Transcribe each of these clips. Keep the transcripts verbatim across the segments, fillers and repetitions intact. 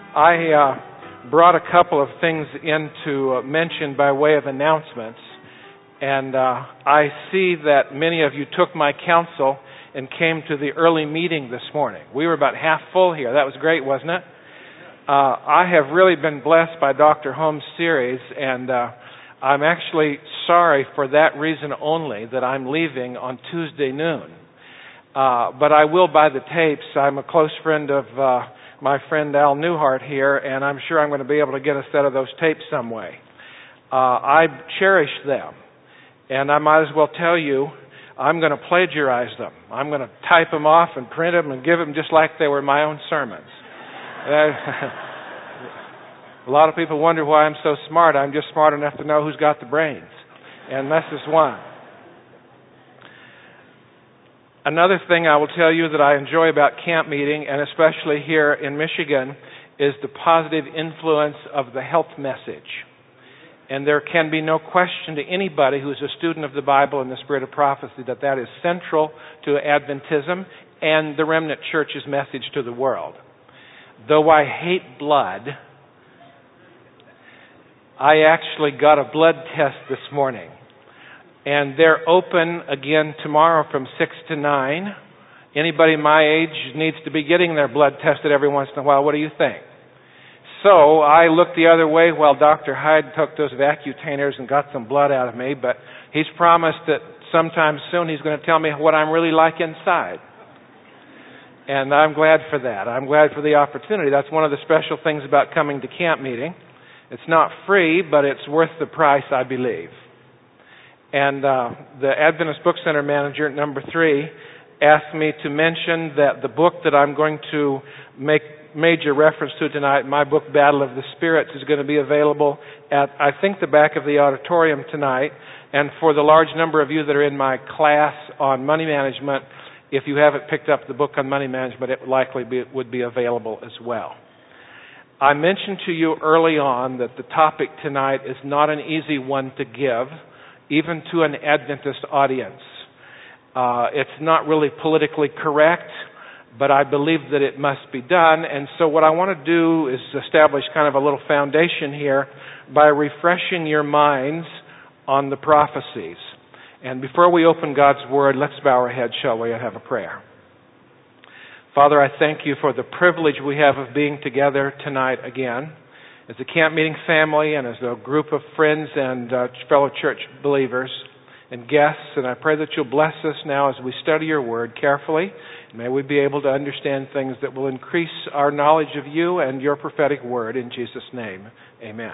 I uh, brought a couple of things in to uh, mention by way of announcements, and uh, I see that many of you took my counsel and came to the early meeting this morning. We were about half full here. That was great, wasn't it? Uh, I have really been blessed by Doctor Holmes' series, and uh, I'm actually sorry for that reason only that I'm leaving on Tuesday noon. Uh, but I will buy the tapes. I'm a close friend of uh, my friend Al Newhart here, and I'm sure I'm going to be able to get a set of those tapes some way. Uh, I cherish them, and I might as well tell you, I'm going to plagiarize them. I'm going to type them off and print them and give them just like they were my own sermons. A lot of people wonder why I'm so smart. I'm just smart enough to know who's got the brains, and this is one. Another thing I will tell you that I enjoy about camp meeting, and especially here in Michigan, is the positive influence of the health message. And there can be no question to anybody who's a student of the Bible and the spirit of prophecy that that is central to Adventism and the Remnant Church's message to the world. Though I hate blood, I actually got a blood test this morning. And they're open again tomorrow from six to nine. Anybody my age needs to be getting their blood tested every once in a while. What do you think? So I looked the other way while Doctor Hyde took those vacutainers and got some blood out of me. But he's promised that sometime soon he's going to tell me what I'm really like inside. And I'm glad for that. I'm glad for the opportunity. That's one of the special things about coming to camp meeting. It's not free, but it's worth the price, I believe. And uh, the Adventist Book Center manager, number three, asked me to mention that the book that I'm going to make major reference to tonight, my book, Battle of the Spirits, is going to be available at, I think, the back of the auditorium tonight. And for the large number of you that are in my class on money management, if you haven't picked up the book on money management, it likely be, would be available as well. I mentioned to you early on that the topic tonight is not an easy one to give, even to an Adventist audience. Uh, it's not really politically correct, but I believe that it must be done. And so what I want to do is establish kind of a little foundation here by refreshing your minds on the prophecies. And before we open God's Word, let's bow our heads, shall we, and have a prayer. Father, I thank you for the privilege we have of being together tonight again as a camp meeting family and as a group of friends and uh, fellow church believers and guests. And I pray that you'll bless us now as we study your word carefully. May we be able to understand things that will increase our knowledge of you and your prophetic word. In Jesus' name, amen.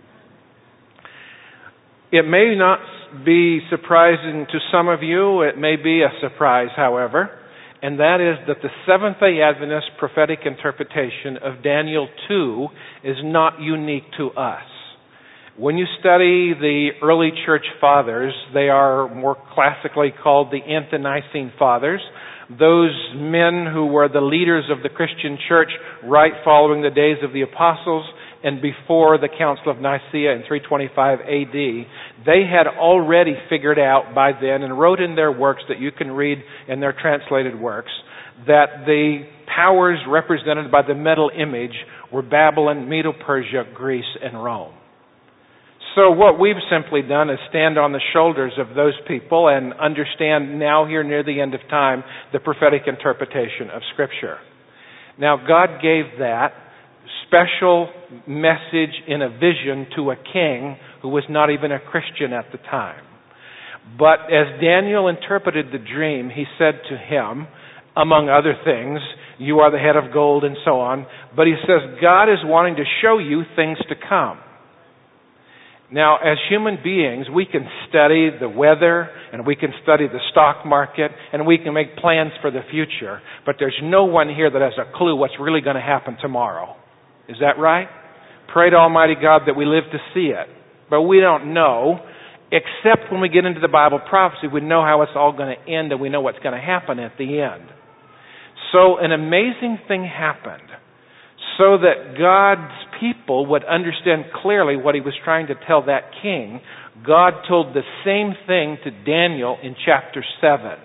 It may not be surprising to some of you. It may be a surprise, however. And that is that the Seventh-day Adventist prophetic interpretation of Daniel two is not unique to us. When you study the early church fathers, they are more classically called the Ante-Nicene Fathers, those men who were the leaders of the Christian church right following the days of the apostles and before the Council of Nicaea in three twenty-five A D, they had already figured out by then and wrote in their works that you can read in their translated works that the powers represented by the metal image were Babylon, Medo-Persia, Greece, and Rome. So what we've simply done is stand on the shoulders of those people and understand now here near the end of time the prophetic interpretation of Scripture. Now God gave that special message in a vision to a king who was not even a Christian at the time. But as Daniel interpreted the dream, he said to him, among other things, you are the head of gold and so on, but he says God is wanting to show you things to come. Now, as human beings, we can study the weather and we can study the stock market and we can make plans for the future, but there's no one here that has a clue what's really going to happen tomorrow. Is that right? Pray to Almighty God that we live to see it. But we don't know, except when we get into the Bible prophecy, we know how it's all going to end and we know what's going to happen at the end. So an amazing thing happened so that God's people would understand clearly what he was trying to tell that king. God told the same thing to Daniel in chapter seven.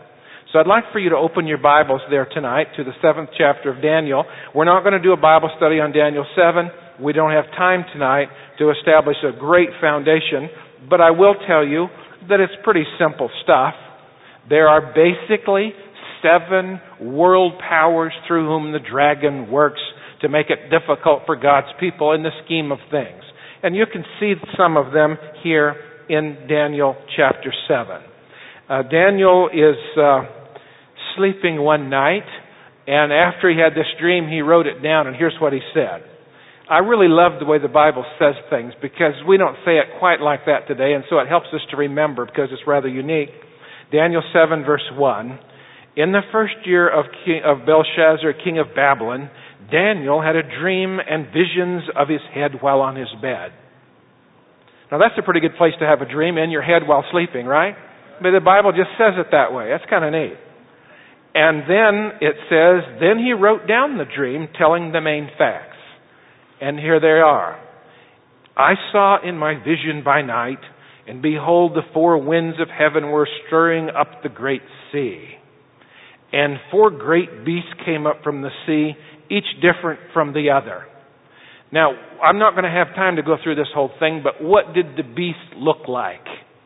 So I'd like for you to open your Bibles there tonight to the seventh chapter of Daniel. We're not going to do a Bible study on Daniel seven. We don't have time tonight to establish a great foundation, but I will tell you that it's pretty simple stuff. There are basically seven world powers through whom the dragon works to make it difficult for God's people in the scheme of things. And you can see some of them here in Daniel chapter seven. Uh, Daniel is uh, sleeping one night, and after he had this dream, he wrote it down, and here's what he said. I really love the way the Bible says things, because we don't say it quite like that today, and so it helps us to remember because it's rather unique. Daniel seven, verse one, in the first year of, King, of Belshazzar, king of Babylon, Daniel had a dream and visions of his head while on his bed. Now that's a pretty good place to have a dream, in your head while sleeping, right? But the Bible just says it that way. That's kind of neat. And then it says, then he wrote down the dream, telling the main facts. And here they are. I saw in my vision by night, and behold, the four winds of heaven were stirring up the great sea. And four great beasts came up from the sea, each different from the other. Now, I'm not going to have time to go through this whole thing, but what did the beasts look like?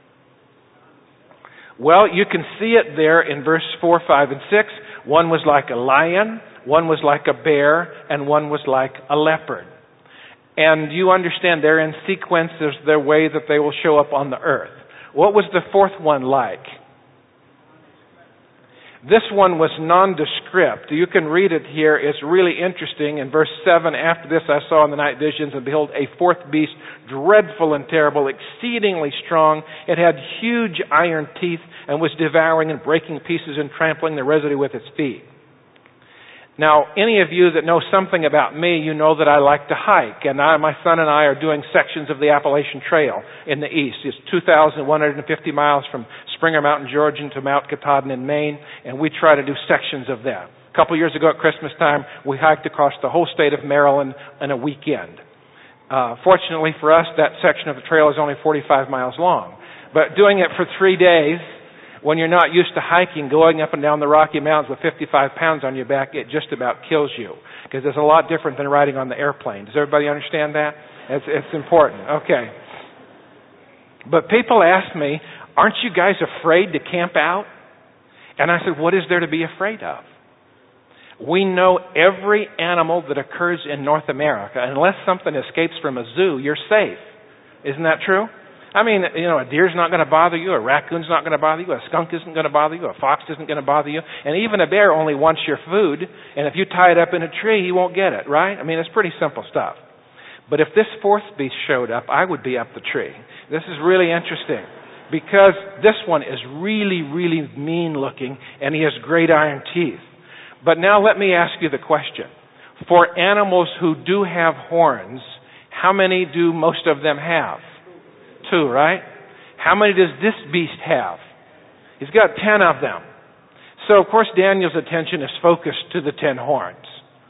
Well, you can see it there in verse four, five, and six. One was like a lion, one was like a bear, and one was like a leopard. And you understand they're in sequence as their way that they will show up on the earth. What was the fourth one like? This one was nondescript. You can read it here. It's really interesting. In verse seven, after this I saw in the night visions, and behold, a fourth beast, dreadful and terrible, exceedingly strong. It had huge iron teeth, and was devouring and breaking pieces and trampling the residue with its feet. Now, any of you that know something about me, you know that I like to hike. And I, my son and I are doing sections of the Appalachian Trail in the east. It's two thousand one hundred fifty miles from Springer Mountain, Georgia to Mount Katahdin in Maine. And we try to do sections of that. A couple years ago at Christmas time, we hiked across the whole state of Maryland in a weekend. Uh, fortunately for us, that section of the trail is only forty-five miles long. But doing it for three days, when you're not used to hiking, going up and down the Rocky Mountains with fifty-five pounds on your back, it just about kills you. Because it's a lot different than riding on the airplane. Does everybody understand that? It's, it's important. Okay. But people ask me, aren't you guys afraid to camp out? And I said, what is there to be afraid of? We know every animal that occurs in North America. Unless something escapes from a zoo, you're safe. Isn't that true? I mean, you know, a deer's not going to bother you, a raccoon's not going to bother you, a skunk isn't going to bother you, a fox isn't going to bother you, and even a bear only wants your food, and if you tie it up in a tree, he won't get it, right? I mean, it's pretty simple stuff. But if this fourth beast showed up, I would be up the tree. This is really interesting, because this one is really, really mean looking, and he has great iron teeth. But now let me ask you the question. For animals who do have horns, how many do most of them have? Two, right? How many does this beast have? He's got ten of them. So, of course, Daniel's attention is focused to the ten horns.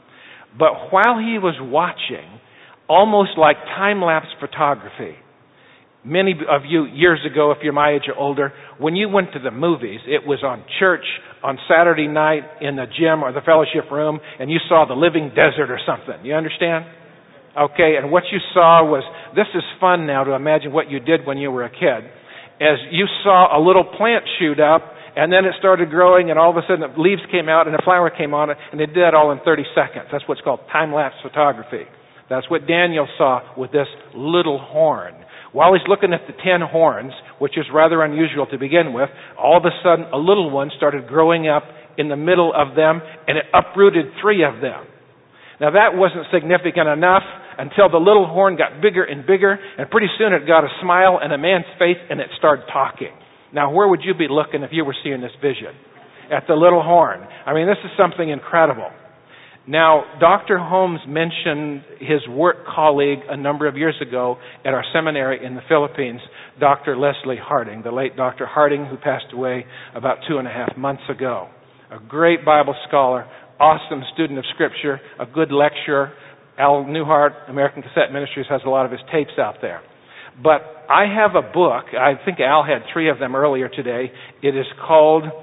But while he was watching, almost like time-lapse photography, many of you years ago, if you're my age or older, when you went to the movies, it was on church on Saturday night in the gym or the fellowship room, and you saw the living desert or something. You understand? Okay, and what you saw was, this is fun now to imagine what you did when you were a kid, as you saw a little plant shoot up, and then it started growing, and all of a sudden the leaves came out, and a flower came on it, and they did that all in thirty seconds. That's what's called time-lapse photography. That's what Daniel saw with this little horn. While he's looking at the ten horns, which is rather unusual to begin with, all of a sudden a little one started growing up in the middle of them, and it uprooted three of them. Now that wasn't significant enough until the little horn got bigger and bigger, and pretty soon it got a smile and a man's face, and it started talking. Now where would you be looking if you were seeing this vision? At the little horn. I mean, this is something incredible. Now, Doctor Holmes mentioned his work colleague a number of years ago at our seminary in the Philippines, Doctor Leslie Harding, the late Doctor Harding, who passed away about two and a half months ago. A great Bible scholar, awesome student of Scripture, a good lecturer. Al Newhart, American Cassette Ministries, has a lot of his tapes out there. But I have a book, I think Al had three of them earlier today. It is called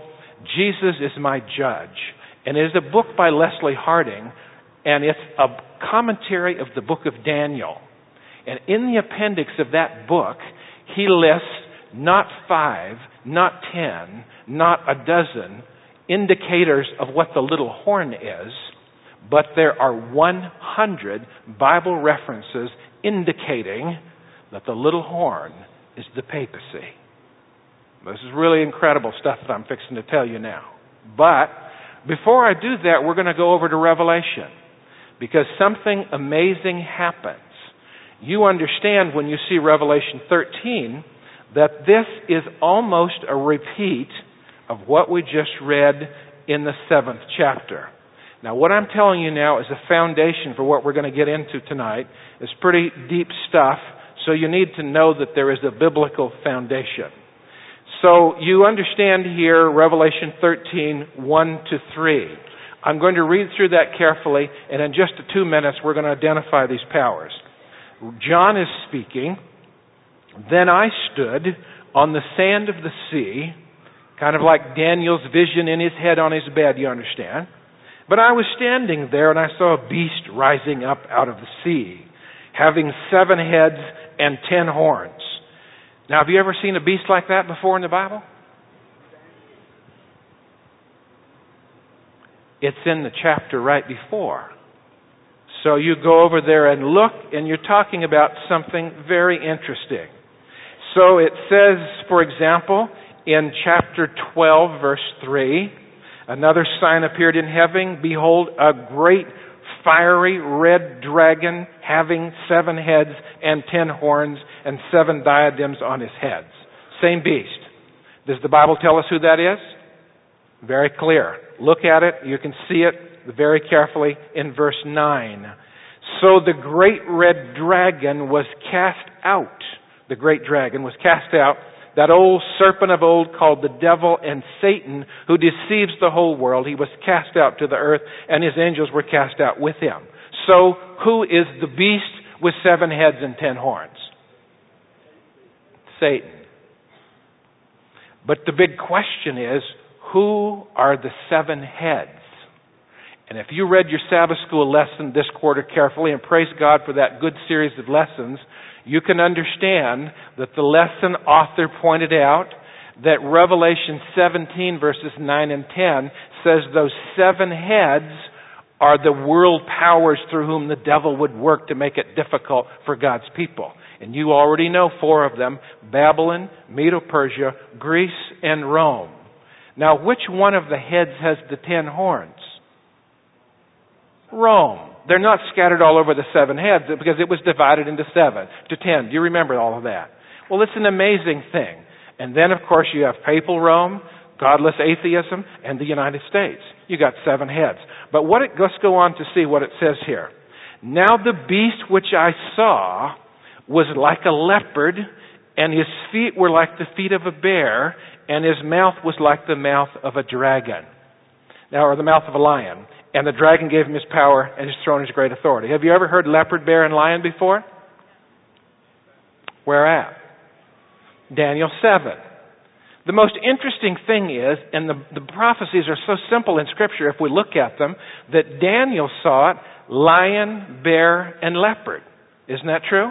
Jesus is My Judge. And it is a book by Leslie Harding, and it's a commentary of the book of Daniel. And in the appendix of that book, he lists not five, not ten, not a dozen indicators of what the little horn is, but there are one hundred Bible references indicating that the little horn is the papacy. This is really incredible stuff that I'm fixing to tell you now. But before I do that, we're going to go over to Revelation, because something amazing happens. You understand when you see Revelation thirteen that this is almost a repeat of what we just read in the seventh chapter. Now, what I'm telling you now is a foundation for what we're going to get into tonight. It's pretty deep stuff, so you need to know that there is a biblical foundation. So you understand here Revelation thirteen, one to three. I'm going to read through that carefully, and in just two minutes we're going to identify these powers. John is speaking. Then I stood on the sand of the sea, kind of like Daniel's vision in his head on his bed, you understand. But I was standing there, and I saw a beast rising up out of the sea, having seven heads and ten horns. Now, have you ever seen a beast like that before in the Bible? It's in the chapter right before. So you go over there and look, and you're talking about something very interesting. So it says, for example, in chapter twelve, verse three, another sign appeared in heaven. Behold, a great fiery red dragon having seven heads and ten horns and seven diadems on his heads. Same beast. Does the Bible tell us who that is? Very clear. Look at it. You can see it very carefully in verse nine. So the great red dragon was cast out. The great dragon was cast out. That old serpent of old called the devil and Satan, who deceives the whole world. He was cast out to the earth, and his angels were cast out with him. So who is the beast with seven heads and ten horns? Satan. But the big question is, who are the seven heads? And if you read your Sabbath school lesson this quarter carefully, and praise God for that good series of lessons, you can understand that the lesson author pointed out that Revelation seventeen verses nine and ten says those seven heads are the world powers through whom the devil would work to make it difficult for God's people. And you already know four of them: Babylon, Medo-Persia, Greece, and Rome. Now, which one of the heads has the ten horns? Rome. They're not scattered all over the seven heads because it was divided into seven to ten. Do you remember all of that? Well, it's an amazing thing. And then, of course, you have papal Rome, godless atheism, and the United States. You got seven heads. But what it, let's go on to see what it says here. Now the beast which I saw was like a leopard, and his feet were like the feet of a bear, and his mouth was like the mouth of a dragon. Now, or the mouth of a lion. And the dragon gave him his power and his throne, his great authority. Have you ever heard leopard, bear, and lion before? Where at? Daniel seven. The most interesting thing is, and the, the prophecies are so simple in Scripture if we look at them, that Daniel saw it, lion, bear, and leopard. Isn't that true?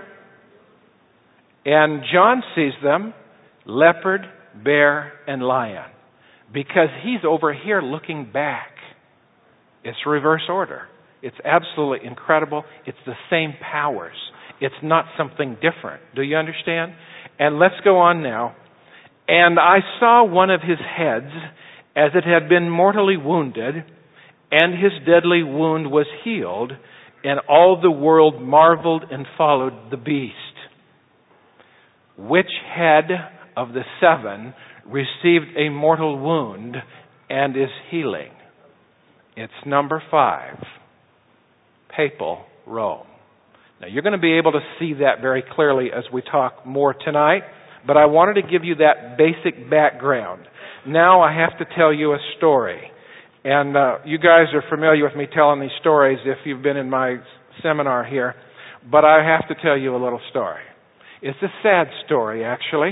And John sees them, leopard, bear, and lion. Because he's over here looking back. It's reverse order. It's absolutely incredible. It's the same powers. It's not something different. Do you understand? And let's go on now. And I saw one of his heads as it had been mortally wounded, and his deadly wound was healed, and all the world marveled and followed the beast. Which head of the seven received a mortal wound and is healing? It's number five, papal Rome. Now, you're going to be able to see that very clearly as we talk more tonight, but I wanted to give you that basic background. Now I have to tell you a story. And uh, you guys are familiar with me telling these stories if you've been in my seminar here, but I have to tell you a little story. It's a sad story, actually.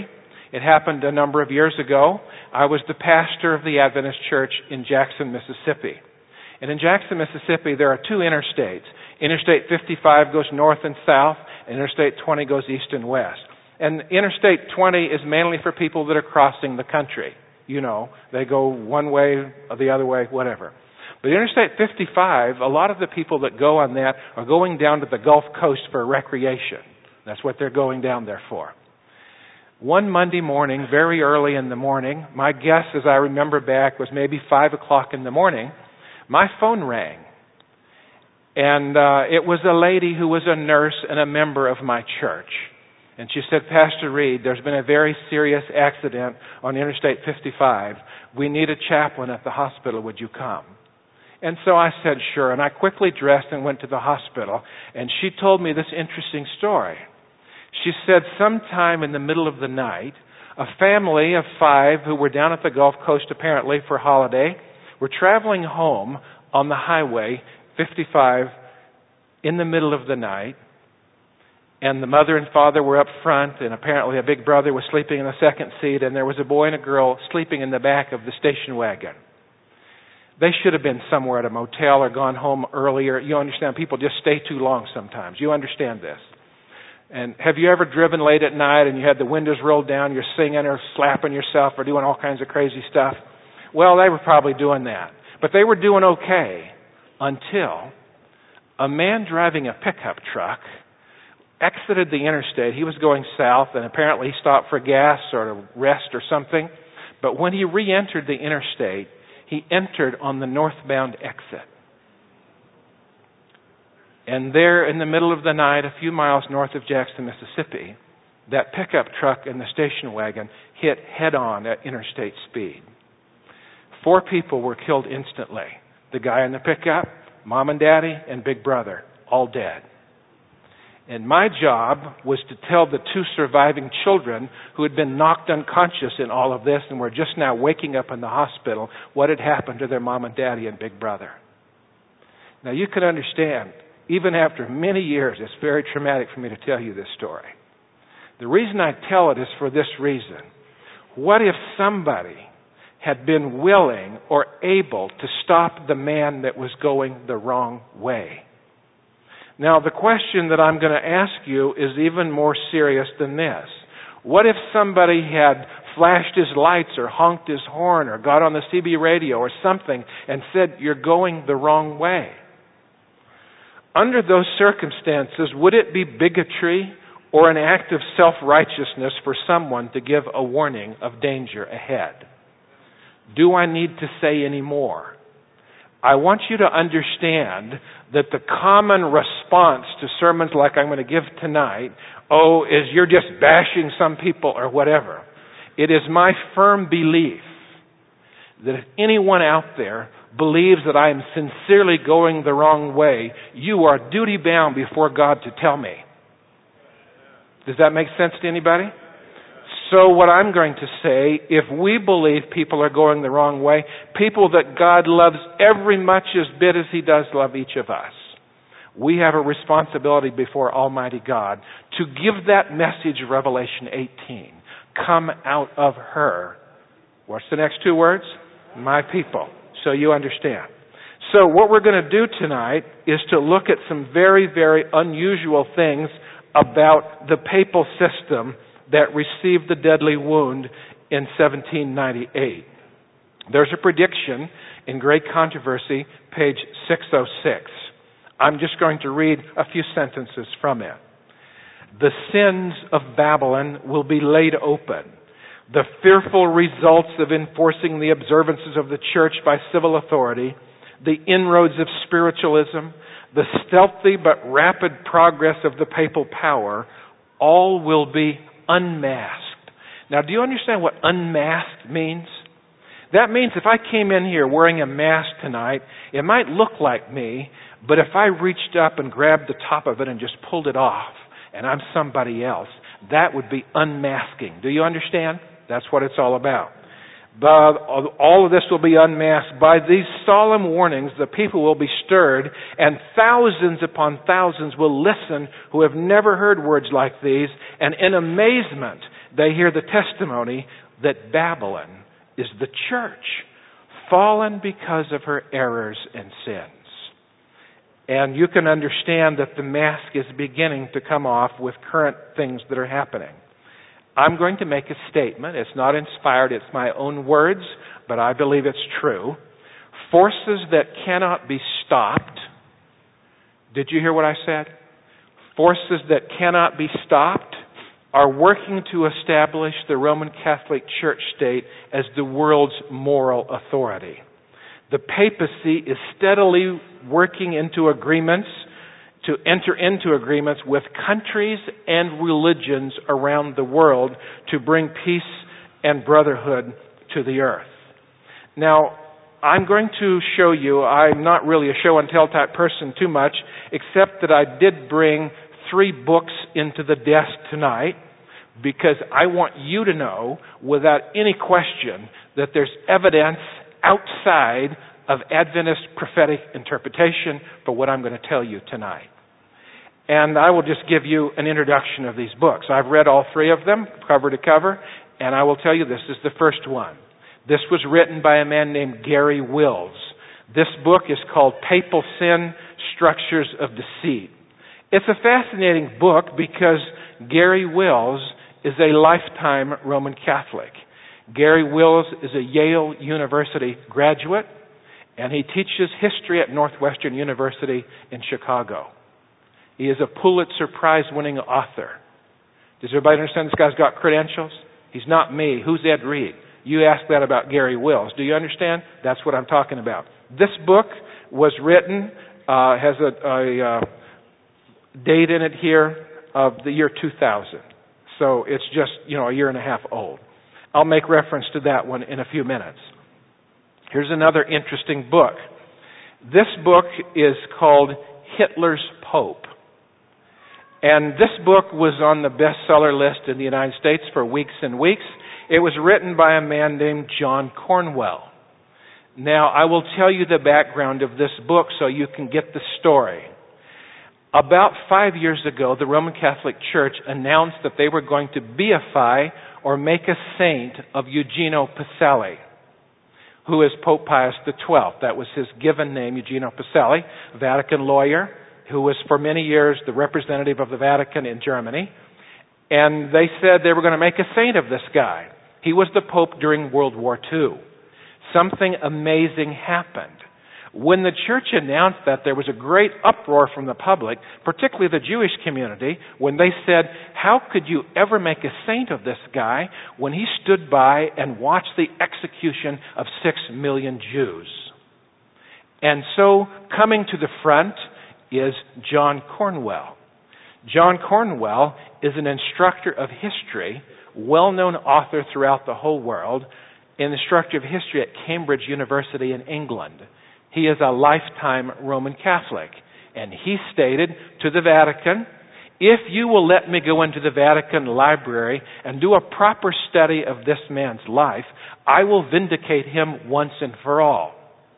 It happened a number of years ago. I was the pastor of the Adventist Church in Jackson, Mississippi. And in Jackson, Mississippi, there are two interstates. Interstate fifty-five goes north and south, and Interstate twenty goes east and west. And Interstate twenty is mainly for people that are crossing the country. You know, they go one way or the other way, whatever. But Interstate fifty-five, a lot of the people that go on that are going down to the Gulf Coast for recreation. That's what they're going down there for. One Monday morning, very early in the morning, my guess, as I remember back, was maybe five o'clock in the morning, my phone rang. And uh, it was a lady who was a nurse and a member of my church. And she said, Pastor Reed, there's been a very serious accident on Interstate fifty-five. We need a chaplain at the hospital. Would you come? And so I said, sure. And I quickly dressed and went to the hospital. And she told me this interesting story. She said sometime in the middle of the night, a family of five who were down at the Gulf Coast apparently for a holiday were traveling home on the highway fifty-five in the middle of the night. And the mother and father were up front, and apparently a big brother was sleeping in the second seat, and there was a boy and a girl sleeping in the back of the station wagon. They should have been somewhere at a motel or gone home earlier. You understand, people just stay too long sometimes. You understand this. And have you ever driven late at night and you had the windows rolled down, you're singing or slapping yourself or doing all kinds of crazy stuff? Well, they were probably doing that. But they were doing okay until a man driving a pickup truck exited the interstate. He was going south, and apparently he stopped for gas or to rest or something. But when he re-entered the interstate, he entered on the northbound exit. And there in the middle of the night, a few miles north of Jackson, Mississippi, that pickup truck and the station wagon hit head-on at interstate speed. Four people were killed instantly. The guy in the pickup, mom and daddy, and big brother, all dead. And my job was to tell the two surviving children who had been knocked unconscious in all of this and were just now waking up in the hospital what had happened to their mom and daddy and big brother. Now you can understand, even after many years, it's very traumatic for me to tell you this story. The reason I tell it is for this reason. What if somebody had been willing or able to stop the man that was going the wrong way? Now, the question that I'm going to ask you is even more serious than this. What if somebody had flashed his lights or honked his horn or got on the C B radio or something and said, you're going the wrong way? Under those circumstances, would it be bigotry or an act of self-righteousness for someone to give a warning of danger ahead? Do I need to say any more? I want you to understand that the common response to sermons like I'm going to give tonight, oh, is you're just bashing some people or whatever. It is my firm belief that if anyone out there believes that I am sincerely going the wrong way, you are duty-bound before God to tell me. Does that make sense to anybody? So what I'm going to say, if we believe people are going the wrong way, people that God loves every much as bit as He does love each of us, we have a responsibility before Almighty God to give that message of Revelation eighteen. Come out of her. What's the next two words? My people. So you understand. So what we're going to do tonight is to look at some very, very unusual things about the papal system that received the deadly wound in seventeen ninety-eight. There's a prediction in Great Controversy, page six oh six. I'm just going to read a few sentences from it. The sins of Babylon will be laid open. The fearful results of enforcing the observances of the church by civil authority, the inroads of spiritualism, the stealthy but rapid progress of the papal power, all will be unmasked. Now, do you understand what unmasked means? That means if I came in here wearing a mask tonight, it might look like me, but if I reached up and grabbed the top of it and just pulled it off, and I'm somebody else, that would be unmasking. Do you understand? That's what it's all about. But all of this will be unmasked. By these solemn warnings, the people will be stirred, and thousands upon thousands will listen who have never heard words like these, and in amazement they hear the testimony that Babylon is the church, fallen because of her errors and sins. And you can understand that the mask is beginning to come off with current things that are happening. I'm going to make a statement. It's not inspired. It's my own words, but I believe it's true. Forces that cannot be stopped. Did you hear what I said? Forces that cannot be stopped are working to establish the Roman Catholic Church state as the world's moral authority. The papacy is steadily working into agreements, to enter into agreements with countries and religions around the world to bring peace and brotherhood to the earth. Now, I'm going to show you, I'm not really a show and tell type person too much, except that I did bring three books into the desk tonight, because I want you to know, without any question, that there's evidence outside of Adventist prophetic interpretation for what I'm going to tell you tonight. And I will just give you an introduction of these books. I've read all three of them, cover to cover, and I will tell you this is the first one. This was written by a man named Gary Wills. This book is called Papal Sin, Structures of Deceit. It's a fascinating book because Gary Wills is a lifetime Roman Catholic. Gary Wills is a Yale University graduate, and he teaches history at Northwestern University in Chicago. He is a Pulitzer Prize-winning author. Does everybody understand this guy's got credentials? He's not me. Who's Ed Reed? You ask that about Gary Wills. Do you understand? That's what I'm talking about. This book was written, uh, has a, a uh, date in it here of the year two thousand. So it's just, you know, a year and a half old. I'll make reference to that one in a few minutes. Here's another interesting book. This book is called Hitler's Pope. And this book was on the bestseller list in the United States for weeks and weeks. It was written by a man named John Cornwell. Now, I will tell you the background of this book so you can get the story. About five years ago, the Roman Catholic Church announced that they were going to beify or make a saint of Eugenio Pacelli, who is Pope Pius the twelfth. That was his given name, Eugenio Pacelli, Vatican lawyer, who was for many years the representative of the Vatican in Germany. And they said they were going to make a saint of this guy. He was the Pope during World War Two. Something amazing happened. When the church announced that, there was a great uproar from the public, particularly the Jewish community, when they said, how could you ever make a saint of this guy when he stood by and watched the execution of six million Jews? And so, coming to the front is John Cornwell. John Cornwell is an instructor of history, well-known author throughout the whole world, an instructor of history at Cambridge University in England. He is a lifetime Roman Catholic. And he stated to the Vatican, if you will let me go into the Vatican library and do a proper study of this man's life, I will vindicate him once and for all.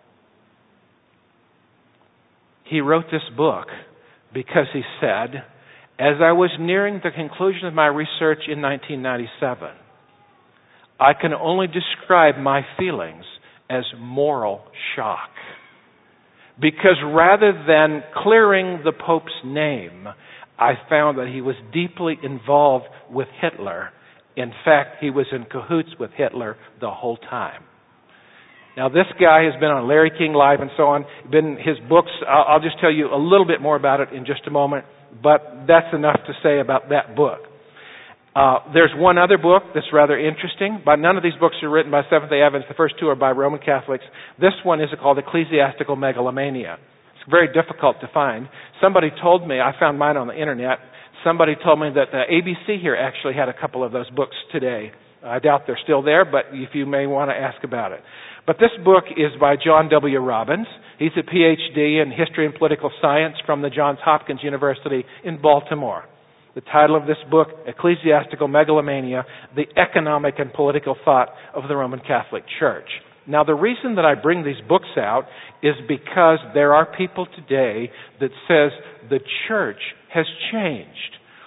He wrote this book because he said, as I was nearing the conclusion of my research in nineteen ninety-seven, I can only describe my feelings as moral shock. Because rather than clearing the Pope's name, I found that he was deeply involved with Hitler. In fact, he was in cahoots with Hitler the whole time. Now, this guy has been on Larry King Live and so on. Been his books. I'll, I'll just tell you a little bit more about it in just a moment. But that's enough to say about that book. Uh, there's one other book that's rather interesting, but none of these books are written by Seventh-day Adventists. The first two are by Roman Catholics. This one is called Ecclesiastical Megalomania. It's very difficult to find. Somebody told me, I found mine on the internet, somebody told me that the A B C here actually had a couple of those books today. I doubt they're still there, but if you may want to ask about it. But this book is by John W. Robbins. He's a P H D in History and Political Science from the Johns Hopkins University in Baltimore. The title of this book, Ecclesiastical Megalomania, the Economic and Political Thought of the Roman Catholic Church. Now, the reason that I bring these books out is because there are people today that says the church has changed.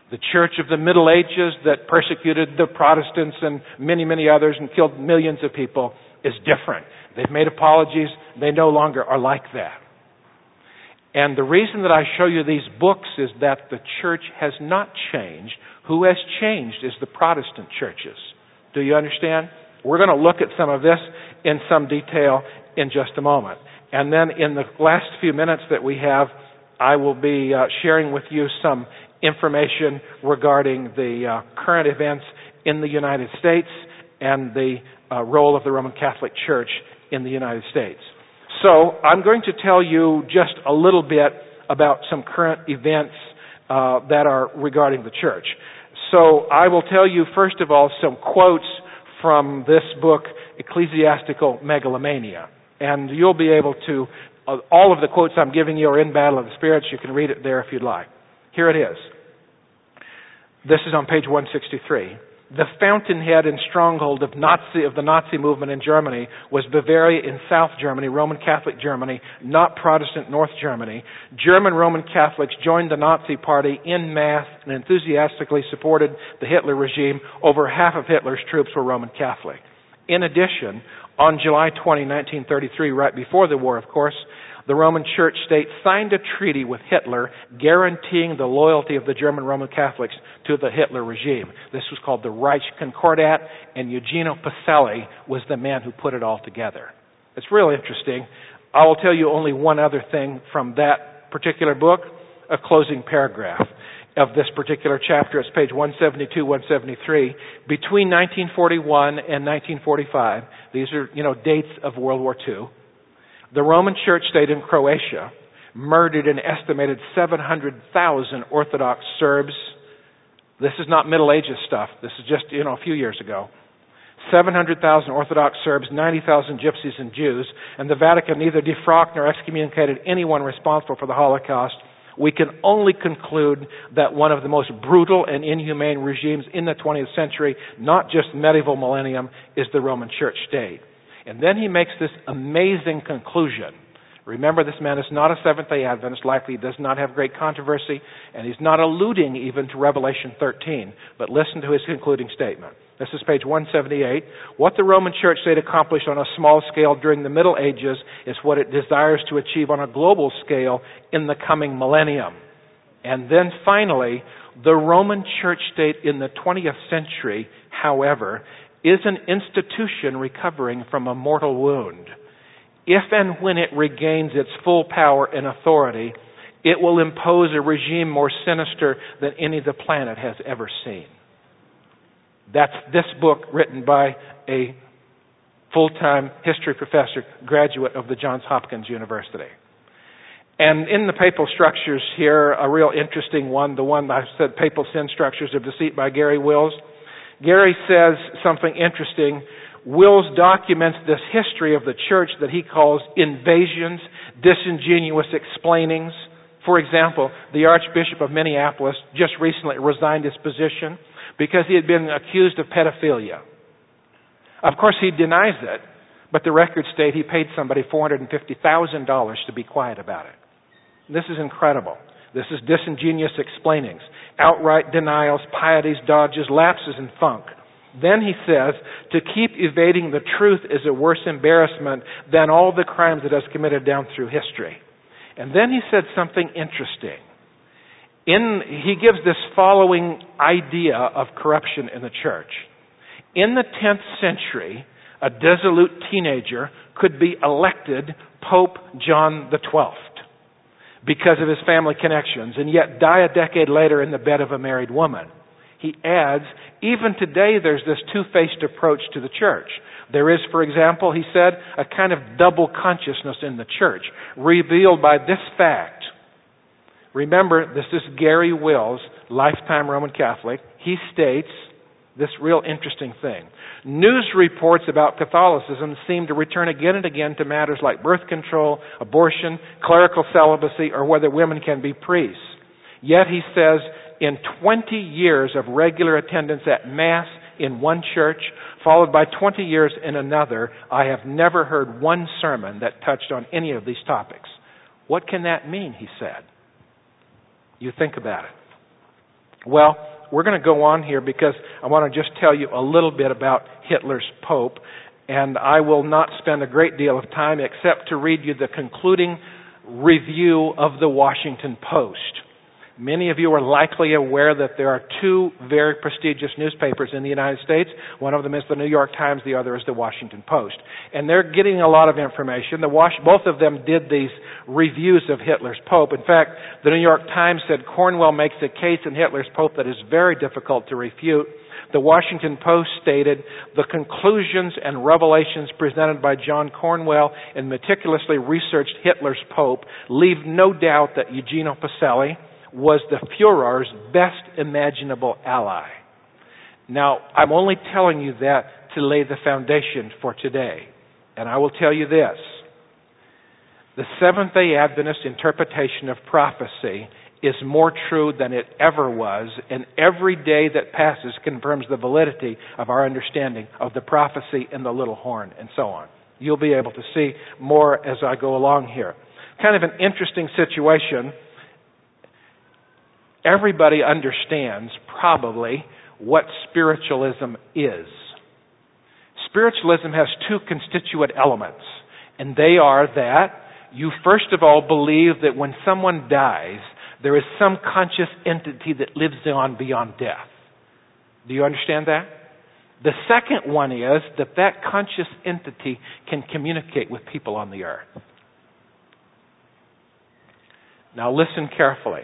The church of the Middle Ages that persecuted the Protestants and many, many others and killed millions of people is different. They've made apologies. They no longer are like that. And the reason that I show you these books is that the church has not changed. Who has changed is the Protestant churches. Do you understand? We're going to look at some of this in some detail in just a moment. And then in the last few minutes that we have, I will be uh, sharing with you some information regarding the uh, current events in the United States and the uh, role of the Roman Catholic Church in the United States. So I'm going to tell you just a little bit about some current events uh, that are regarding the church. So I will tell you, first of all, some quotes from this book, Ecclesiastical Megalomania. And you'll be able to, uh, all of the quotes I'm giving you are in Battle of the Spirits. You can read it there if you'd like. Here it is. This is on page one sixty-three. The fountainhead and stronghold of Nazi of the Nazi movement in Germany was Bavaria in South Germany, Roman Catholic Germany, not Protestant North Germany. German Roman Catholics joined the Nazi Party en masse and enthusiastically supported the Hitler regime. Over half of Hitler's troops were Roman Catholic. In addition, on July twentieth, nineteen thirty-three, right before the war, of course, the Roman Church state signed a treaty with Hitler guaranteeing the loyalty of the German Roman Catholics to the Hitler regime. This was called the Reich Concordat, and Eugenio Pacelli was the man who put it all together. It's really interesting. I will tell you only one other thing from that particular book, a closing paragraph of this particular chapter. It's page one seventy-two, one seventy-three. Between nineteen forty-one and nineteen forty-five, these are, you know, dates of World War Two, the Roman Church state in Croatia murdered an estimated seven hundred thousand Orthodox Serbs. This is not Middle Ages stuff. This is just, you know, a few years ago. seven hundred thousand Orthodox Serbs, ninety thousand Gypsies and Jews, and the Vatican neither defrocked nor excommunicated anyone responsible for the Holocaust. We can only conclude that one of the most brutal and inhumane regimes in the twentieth century, not just medieval millennium, is the Roman Church state. And then he makes this amazing conclusion. Remember, this man is not a Seventh-day Adventist. Likely he does not have great controversy, and he's not alluding even to Revelation thirteen. But listen to his concluding statement. This is page one seventy-eight. What the Roman Church state accomplished on a small scale during the Middle Ages is what it desires to achieve on a global scale in the coming millennium. And then finally, the Roman Church state in the twentieth century, however, is an institution recovering from a mortal wound. If and when it regains its full power and authority, it will impose a regime more sinister than any the planet has ever seen. That's this book written by a full-time history professor, graduate of the Johns Hopkins University. And in the papal structures here, a real interesting one, the one I said, Papal Sin Structures of Deceit by Gary Wills. Gary says something interesting. Wills documents this history of the church that he calls invasions, disingenuous explainings. For example, the Archbishop of Minneapolis just recently resigned his position because he had been accused of pedophilia. Of course, he denies it, but the records state he paid somebody four hundred fifty thousand dollars to be quiet about it. This is incredible. This is disingenuous explainings, outright denials, pieties, dodges, lapses, and funk. Then he says, to keep evading the truth is a worse embarrassment than all the crimes it has committed down through history. And then he said something interesting. In, he gives this following idea of corruption in the church. In the tenth century, a dissolute teenager could be elected Pope John the twelfth because of his family connections, and yet die a decade later in the bed of a married woman. He adds, even today there's this two-faced approach to the church. There is, for example, he said, a kind of double consciousness in the church, revealed by this fact. Remember, this is Gary Wills, lifetime Roman Catholic. He states this real interesting thing. News reports about Catholicism seem to return again and again to matters like birth control, abortion, clerical celibacy, or whether women can be priests. Yet, he says, in twenty years of regular attendance at Mass in one church, followed by twenty years in another, I have never heard one sermon that touched on any of these topics. What can that mean, he said? You think about it. Well, we're going to go on here because I want to just tell you a little bit about Hitler's Pope, and I will not spend a great deal of time except to read you the concluding review of the Washington Post. Many of you are likely aware that there are two very prestigious newspapers in the United States. One of them is the New York Times, the other is the Washington Post. And they're getting a lot of information. The Was- both of them did these reviews of Hitler's Pope. In fact, the New York Times said Cornwell makes a case in Hitler's Pope that is very difficult to refute. The Washington Post stated, the conclusions and revelations presented by John Cornwell in meticulously researched Hitler's Pope leave no doubt that Eugenio Pacelli was the Führer's best imaginable ally. Now, I'm only telling you that to lay the foundation for today. And I will tell you this. The Seventh-day Adventist interpretation of prophecy is more true than it ever was, and every day that passes confirms the validity of our understanding of the prophecy in the little horn, and so on. You'll be able to see more as I go along here. Kind of an interesting situation. Everybody understands, probably, what spiritualism is. Spiritualism has two constituent elements, and they are that you first of all believe that when someone dies, there is some conscious entity that lives on beyond death. Do you understand that? The second one is that that conscious entity can communicate with people on the earth. Now listen carefully.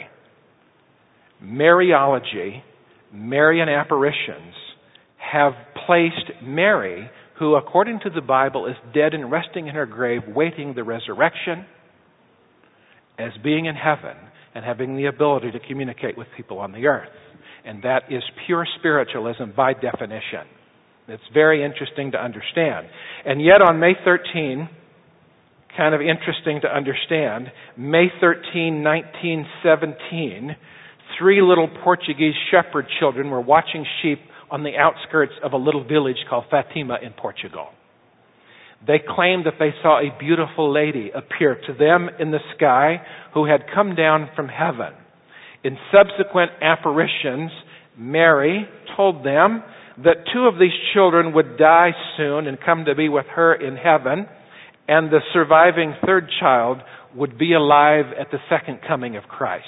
Mariology, Marian apparitions, have placed Mary, who according to the Bible is dead and resting in her grave, waiting the resurrection, as being in heaven and having the ability to communicate with people on the earth. And that is pure spiritualism by definition. It's very interesting to understand. And yet on May thirteenth, kind of interesting to understand, May thirteenth, nineteen seventeen, three little Portuguese shepherd children were watching sheep on the outskirts of a little village called Fatima in Portugal. They claimed that they saw a beautiful lady appear to them in the sky who had come down from heaven. In subsequent apparitions, Mary told them that two of these children would die soon and come to be with her in heaven, and the surviving third child would be alive at the second coming of Christ.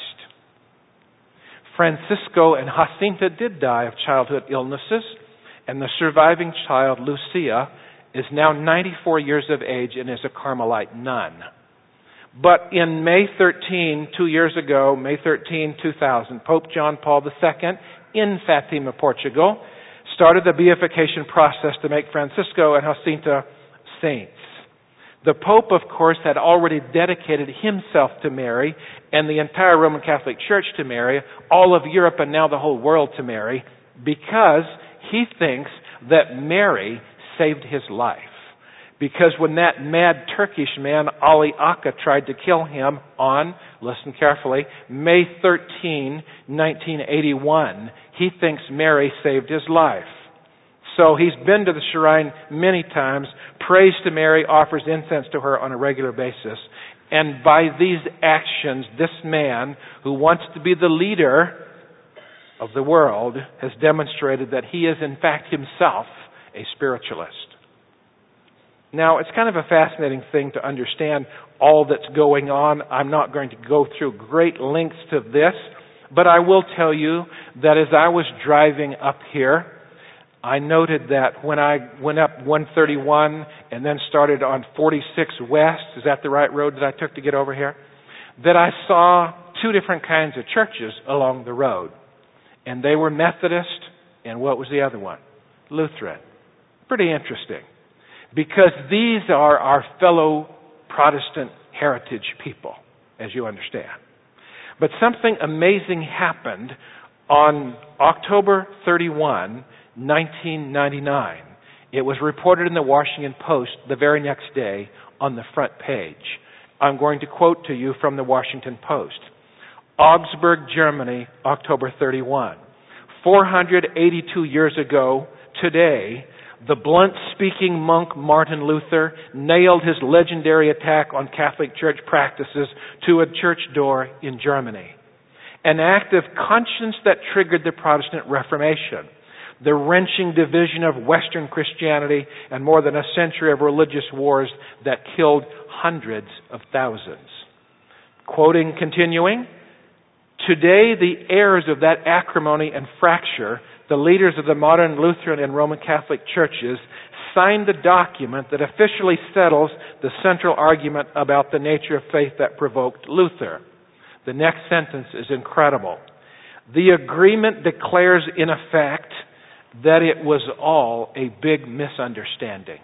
Francisco and Jacinta did die of childhood illnesses, and the surviving child, Lucia, is now ninety-four years of age and is a Carmelite nun. But in May thirteenth, two years ago, May thirteenth, two thousand, Pope John Paul the Second in Fatima, Portugal, started the beatification process to make Francisco and Jacinta saints. The Pope, of course, had already dedicated himself to Mary and the entire Roman Catholic Church to Mary, all of Europe and now the whole world to Mary, because he thinks that Mary saved his life. Because when that mad Turkish man, Ali Aka, tried to kill him on, listen carefully, May thirteenth, nineteen eighty-one, he thinks Mary saved his life. So he's been to the shrine many times, prays to Mary, offers incense to her on a regular basis. And by these actions, this man, who wants to be the leader of the world, has demonstrated that he is in fact himself a spiritualist. Now, it's kind of a fascinating thing to understand all that's going on. I'm not going to go through great lengths to this, but I will tell you that as I was driving up here, I noted that when I went up one thirty-one and then started on forty-six West, is that the right road that I took to get over here? That I saw two different kinds of churches along the road. And they were Methodist, and what was the other one? Lutheran. Pretty interesting. Because these are our fellow Protestant heritage people, as you understand. But something amazing happened on October thirty-first, nineteen ninety-nine. It was reported in the Washington Post the very next day on the front page. I'm going to quote to you from the Washington Post. Augsburg, Germany, October thirty-first. four hundred eighty-two years ago today, the blunt-speaking monk Martin Luther nailed his legendary attack on Catholic Church practices to a church door in Germany. an act of conscience that triggered the Protestant Reformation, the wrenching division of Western Christianity, and more than a century of religious wars that killed hundreds of thousands. Quoting, continuing, today the heirs of that acrimony and fracture, the leaders of the modern Lutheran and Roman Catholic churches, signed the document that officially settles the central argument about the nature of faith that provoked Luther. The next sentence is incredible. The agreement declares in effect that it was all a big misunderstanding.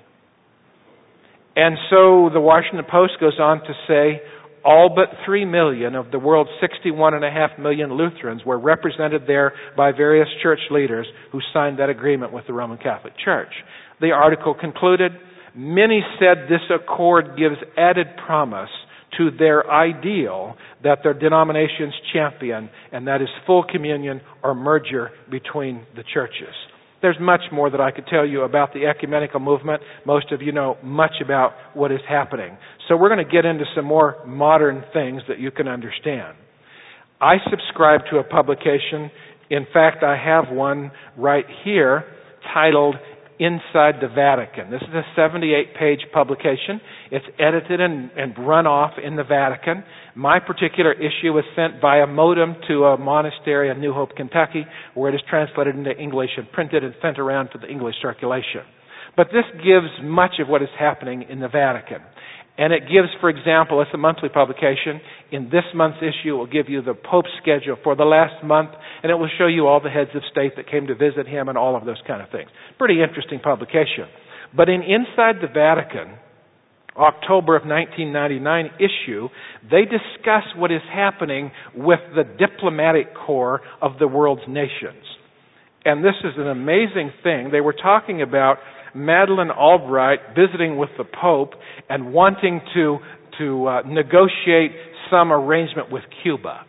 And so the Washington Post goes on to say, all but three million of the world's sixty-one and a half million Lutherans were represented there by various church leaders who signed that agreement with the Roman Catholic Church. The article concluded, many said this accord gives added promise to their ideal that their denominations champion, and that is full communion or merger between the churches. There's much more that I could tell you about the ecumenical movement. Most of you know much about what is happening. So we're going to get into some more modern things that you can understand. I subscribe to a publication. In fact, I have one right here titled Inside the Vatican. This is a seventy-eight page publication. It's edited and, and run off in the Vatican. My particular issue was sent via modem to a monastery in New Hope, Kentucky, where it is translated into English and printed and sent around to the English circulation. But this gives much of what is happening in the Vatican. And it gives, for example, it's a monthly publication. In this month's issue, it will give you the Pope's schedule for the last month, and it will show you all the heads of state that came to visit him and all of those kind of things. Pretty interesting publication. But in Inside the Vatican, October of nineteen ninety-nine issue, they discuss what is happening with the diplomatic corps of the world's nations. And this is an amazing thing. They were talking about Madeleine Albright visiting with the Pope and wanting to to uh, negotiate some arrangement with Cuba.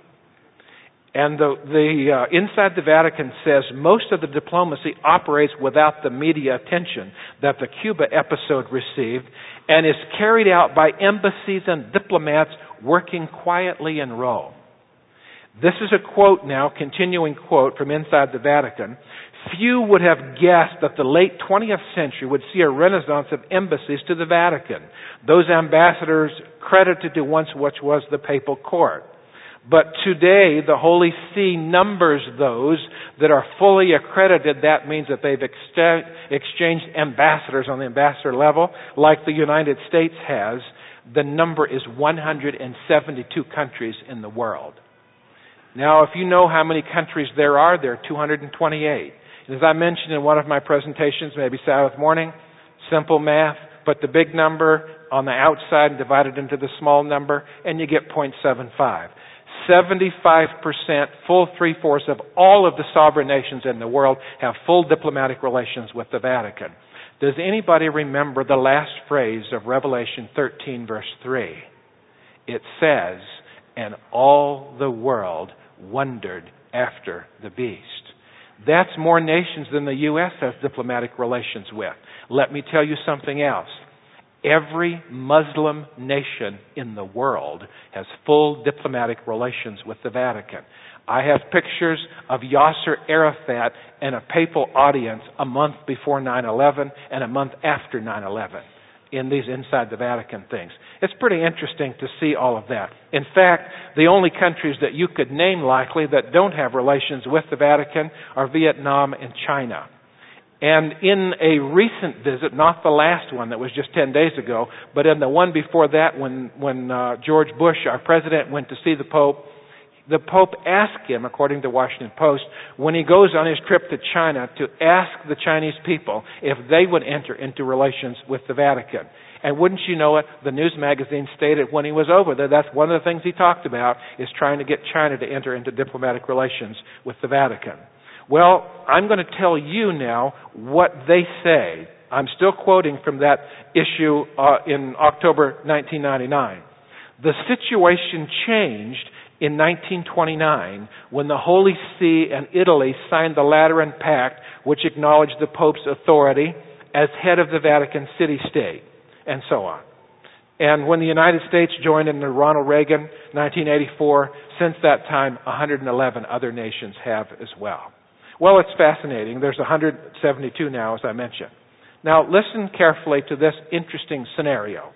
And the, the uh, Inside the Vatican says most of the diplomacy operates without the media attention that the Cuba episode received and is carried out by embassies and diplomats working quietly in Rome. This is a quote now, continuing quote from Inside the Vatican. Few would have guessed that the late twentieth century would see a renaissance of embassies to the Vatican, those ambassadors credited to once which was the papal court. But today, the Holy See numbers those that are fully accredited. That means that they've ex- exchanged ambassadors on the ambassador level, like the United States has. The number is one hundred seventy-two countries in the world. Now, if you know how many countries there are, there are two hundred twenty-eight. As I mentioned in one of my presentations, maybe Sabbath morning, simple math, put the big number on the outside and divide it into the small number, and you get zero point seven five. seventy-five percent, full three-fourths of all of the sovereign nations in the world have full diplomatic relations with the Vatican. Does anybody remember the last phrase of Revelation thirteen, verse three? It says, and all the world wondered after the beast. That's more nations than the U S has diplomatic relations with. Let me tell you something else. Every Muslim nation in the world has full diplomatic relations with the Vatican. I have pictures of Yasser Arafat and a papal audience a month before nine eleven and a month after nine eleven in these Inside the Vatican things. It's pretty interesting to see all of that. In fact, the only countries that you could name likely that don't have relations with the Vatican are Vietnam and China. And in a recent visit, not the last one that was just ten days ago, but in the one before that when, when uh, George Bush, our president, went to see the Pope, the Pope asked him, according to Washington Post, when he goes on his trip to China, to ask the Chinese people if they would enter into relations with the Vatican. And wouldn't you know it, the news magazine stated when he was over there, that's one of the things he talked about, is trying to get China to enter into diplomatic relations with the Vatican. Well, I'm going to tell you now what they say. I'm still quoting from that issue uh, in October nineteen ninety-nine. The situation changed in nineteen twenty-nine when the Holy See and Italy signed the Lateran Pact, which acknowledged the Pope's authority as head of the Vatican city-state, and so on. And when the United States joined in the Ronald Reagan, nineteen eighty-four, since that time, one hundred eleven other nations have as well. Well, it's fascinating. There's one hundred seventy-two now, as I mentioned. Now, listen carefully to this interesting scenario.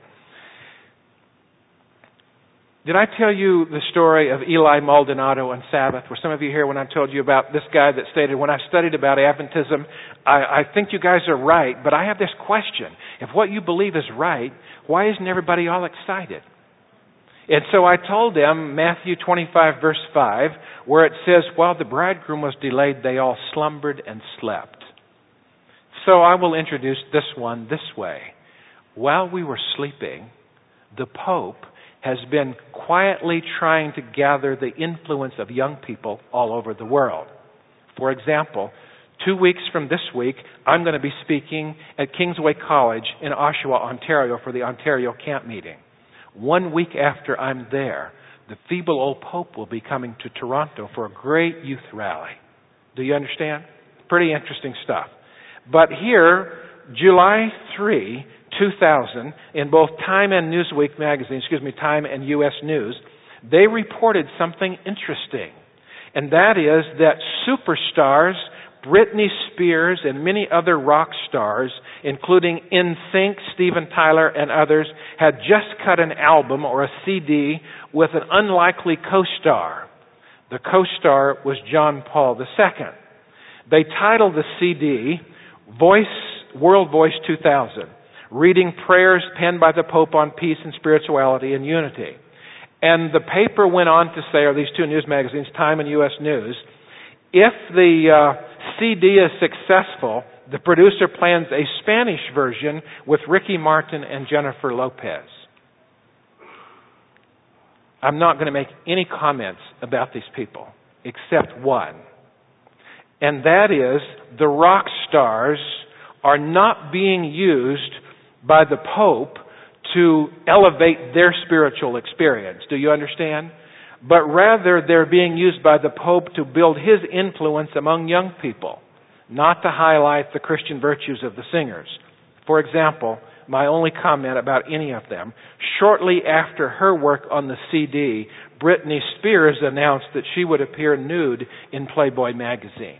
Did I tell you the story of Eli Maldonado and Sabbath? Were some of you here when I told you about this guy that stated, when I studied about Adventism, I, I think you guys are right, but I have this question. If what you believe is right, why isn't everybody all excited? And so I told them Matthew twenty-five, verse five, where it says, while the bridegroom was delayed, they all slumbered and slept. So I will introduce this one this way. While we were sleeping, the Pope has been quietly trying to gather the influence of young people all over the world. For example, two weeks from this week, I'm going to be speaking at Kingsway College in Oshawa, Ontario for the Ontario Camp Meeting. One week after I'm there, the feeble old Pope will be coming to Toronto for a great youth rally. Do you understand? Pretty interesting stuff. But here, July third, two thousand, in both Time and Newsweek magazine, excuse me, Time and U S News, they reported something interesting. And that is that superstars, Britney Spears and many other rock stars, including N Sync, Steven Tyler, and others, had just cut an album or a C D with an unlikely co-star. The co-star was John Paul the Second. They titled the C D, Voice, World Voice two thousand. Reading prayers penned by the Pope on peace and spirituality and unity. And the paper went on to say, or these two news magazines, Time and U S News, if the uh, C D is successful, the producer plans a Spanish version with Ricky Martin and Jennifer Lopez. I'm not going to make any comments about these people, except one. And that is, the rock stars are not being used by the Pope to elevate their spiritual experience. Do you understand? But rather, they're being used by the Pope to build his influence among young people, not to highlight the Christian virtues of the singers. For example, my only comment about any of them, shortly after her work on the C D, Britney Spears announced that she would appear nude in Playboy magazine.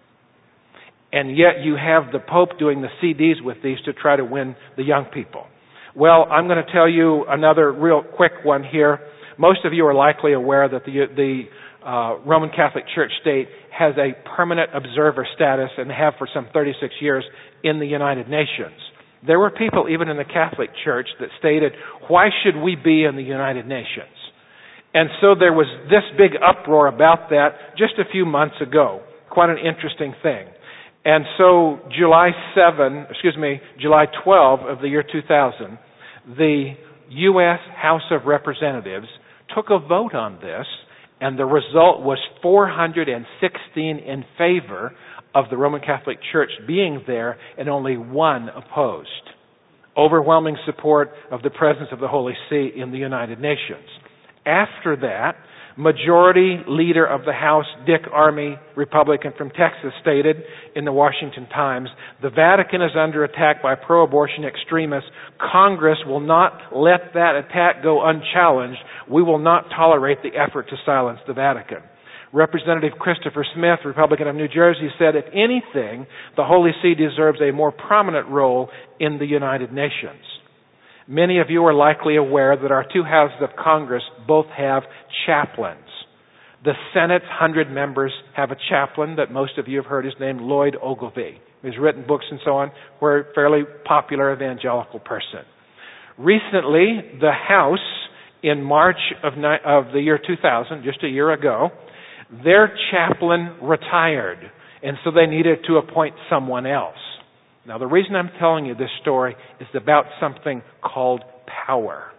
And yet you have the Pope doing the C Ds with these to try to win the young people. Well, I'm going to tell you another real quick one here. Most of you are likely aware that the, the uh, Roman Catholic Church state has a permanent observer status and have for some thirty-six years in the United Nations. There were people even in the Catholic Church that stated, why should we be in the United Nations? And so there was this big uproar about that just a few months ago. Quite an interesting thing. And so July seventh, excuse me, July twelfth of the year two thousand, the U S House of Representatives took a vote on this, and the result was four hundred sixteen in favor of the Roman Catholic Church being there and only one opposed. Overwhelming support of the presence of the Holy See in the United Nations. After that, Majority Leader of the House, Dick Armey, Republican from Texas, stated in the Washington Times, the Vatican is under attack by pro-abortion extremists. Congress will not let that attack go unchallenged. We will not tolerate the effort to silence the Vatican. Representative Christopher Smith, Republican of New Jersey, said, if anything, the Holy See deserves a more prominent role in the United Nations. Many of you are likely aware that our two houses of Congress both have chaplains. The Senate's one hundred members have a chaplain that most of you have heard is named Lloyd Ogilvie. He's written books and so on. We're a fairly popular evangelical person. Recently, the House, in March of, ni- of the year two thousand, just a year ago, their chaplain retired, and so they needed to appoint someone else. Now, the reason I'm telling you this story is about something called power.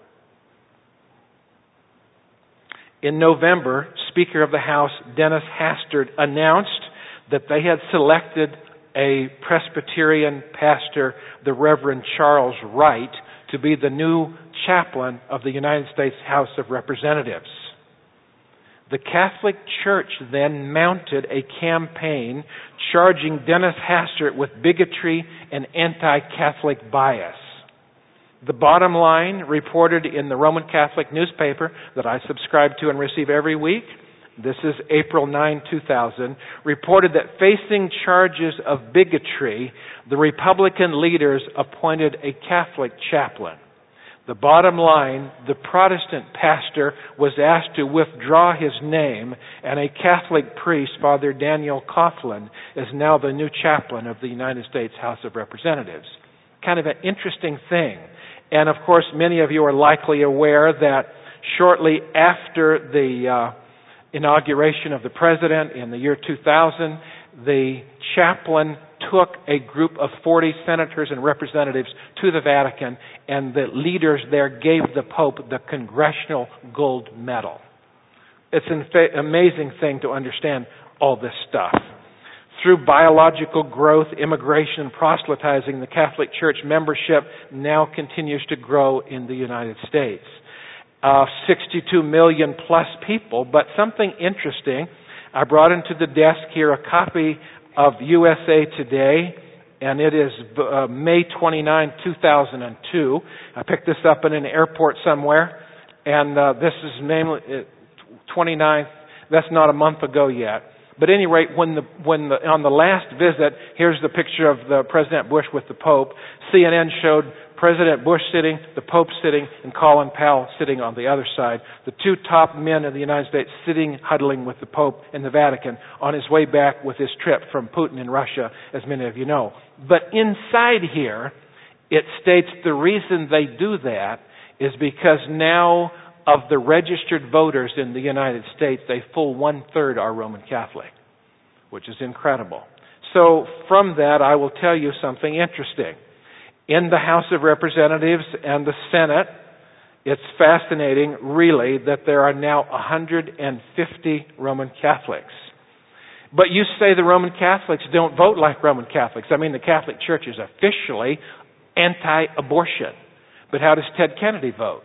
In November, Speaker of the House Dennis Hastert announced that they had selected a Presbyterian pastor, the Reverend Charles Wright, to be the new chaplain of the United States House of Representatives. The Catholic Church then mounted a campaign charging Dennis Hastert with bigotry and anti-Catholic bias. The bottom line, reported in the Roman Catholic newspaper that I subscribe to and receive every week, this is April ninth, two thousand, reported that facing charges of bigotry, the Republican leaders appointed a Catholic chaplain. The bottom line, the Protestant pastor was asked to withdraw his name, and a Catholic priest, Father Daniel Coughlin, is now the new chaplain of the United States House of Representatives. Kind of an interesting thing. And of course, many of you are likely aware that shortly after the uh, inauguration of the president in the year two thousand, the chaplain took a group of forty senators and representatives to the Vatican, and the leaders there gave the Pope the Congressional Gold Medal. It's an amazing thing to understand all this stuff. Through biological growth, immigration, and proselytizing, the Catholic Church membership now continues to grow in the United States. Uh, sixty-two million plus people, but something interesting, I brought into the desk here a copy of U S A Today, and it is uh, May twenty-ninth, two thousand two. I picked this up in an airport somewhere, and uh, this is namely uh, twenty-ninth. That's not a month ago yet. But at any rate, when the, when the, on the last visit, here's the picture of the President Bush with the Pope. C N N showed President Bush sitting, the Pope sitting, and Colin Powell sitting on the other side. The two top men of the United States sitting, huddling with the Pope in the Vatican on his way back with his trip from Putin in Russia, as many of you know. But inside here, it states the reason they do that is because now of the registered voters in the United States, a full one-third are Roman Catholic, which is incredible. So from that, I will tell you something interesting. In the House of Representatives and the Senate, it's fascinating, really, that there are now one hundred fifty Roman Catholics. But you say the Roman Catholics don't vote like Roman Catholics. I mean, the Catholic Church is officially anti-abortion. But how does Ted Kennedy vote?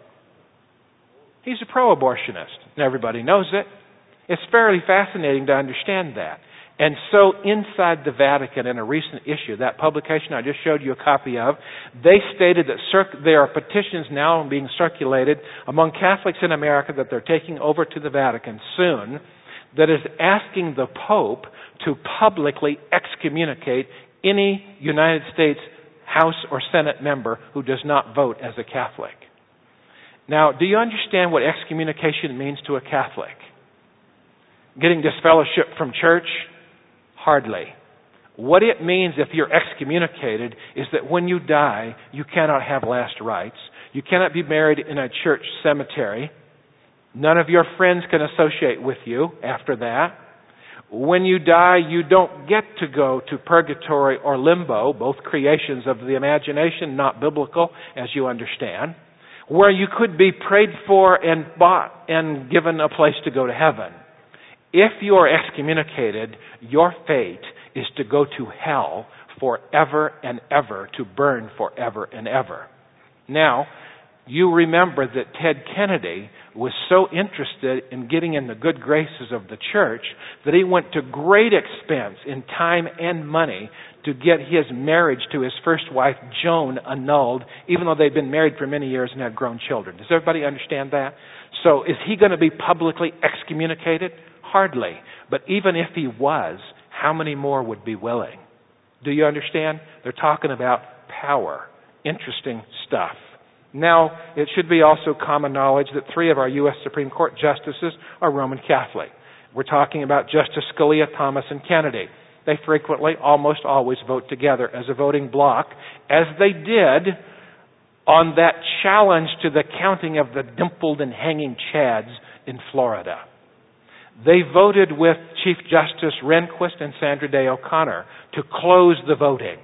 He's a pro-abortionist, and everybody knows it. It's fairly fascinating to understand that. And so inside the Vatican, in a recent issue, that publication I just showed you a copy of, they stated that circ- there are petitions now being circulated among Catholics in America that they're taking over to the Vatican soon that is asking the Pope to publicly excommunicate any United States House or Senate member who does not vote as a Catholic. Now, do you understand what excommunication means to a Catholic? Getting disfellowship from church? Hardly. What it means if you're excommunicated is that when you die, you cannot have last rites. You cannot be buried in a church cemetery. None of your friends can associate with you after that. When you die, you don't get to go to purgatory or limbo, both creations of the imagination, not biblical, as you understand, where you could be prayed for and bought and given a place to go to heaven. If you are excommunicated, your fate is to go to hell forever and ever, to burn forever and ever. Now, you remember that Ted Kennedy was so interested in getting in the good graces of the church that he went to great expense in time and money to get his marriage to his first wife, Joan, annulled, even though they'd been married for many years and had grown children. Does everybody understand that? So is he going to be publicly excommunicated? Hardly. But even if he was, how many more would be willing? Do you understand? They're talking about power. Interesting stuff. Now, it should be also common knowledge that three of our U S Supreme Court justices are Roman Catholic. We're talking about Justice Scalia, Thomas, and Kennedy. They frequently, almost always, vote together as a voting bloc, as they did on that challenge to the counting of the dimpled and hanging chads in Florida. They voted with Chief Justice Rehnquist and Sandra Day O'Connor to close the voting.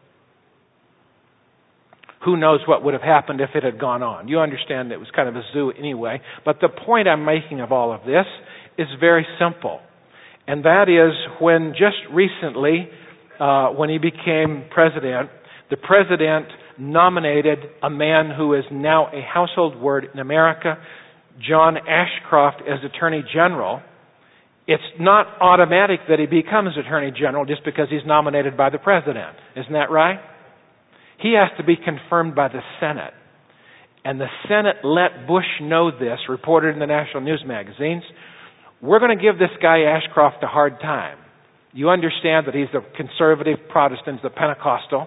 Who knows what would have happened if it had gone on? You understand it was kind of a zoo anyway. But the point I'm making of all of this is very simple. And that is when just recently, uh, when he became president, the president nominated a man who is now a household word in America, John Ashcroft, as Attorney General. It's not automatic that he becomes Attorney General just because he's nominated by the President. Isn't that right? He has to be confirmed by the Senate. and the Senate let Bush know this, reported in the national news magazines. We're going to give this guy Ashcroft a hard time. You understand that he's a conservative Protestant, the Pentecostal.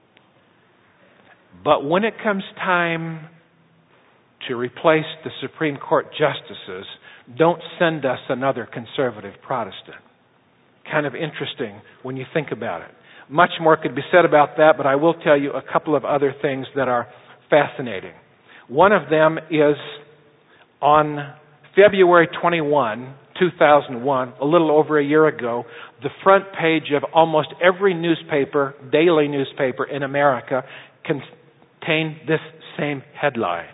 But when it comes time to replace the Supreme Court justices, don't send us another conservative Protestant. Kind of interesting when you think about it. Much more could be said about that, but I will tell you a couple of other things that are fascinating. One of them is on February twenty-first, two thousand one, a little over a year ago, the front page of almost every newspaper, daily newspaper in America, contained this same headline: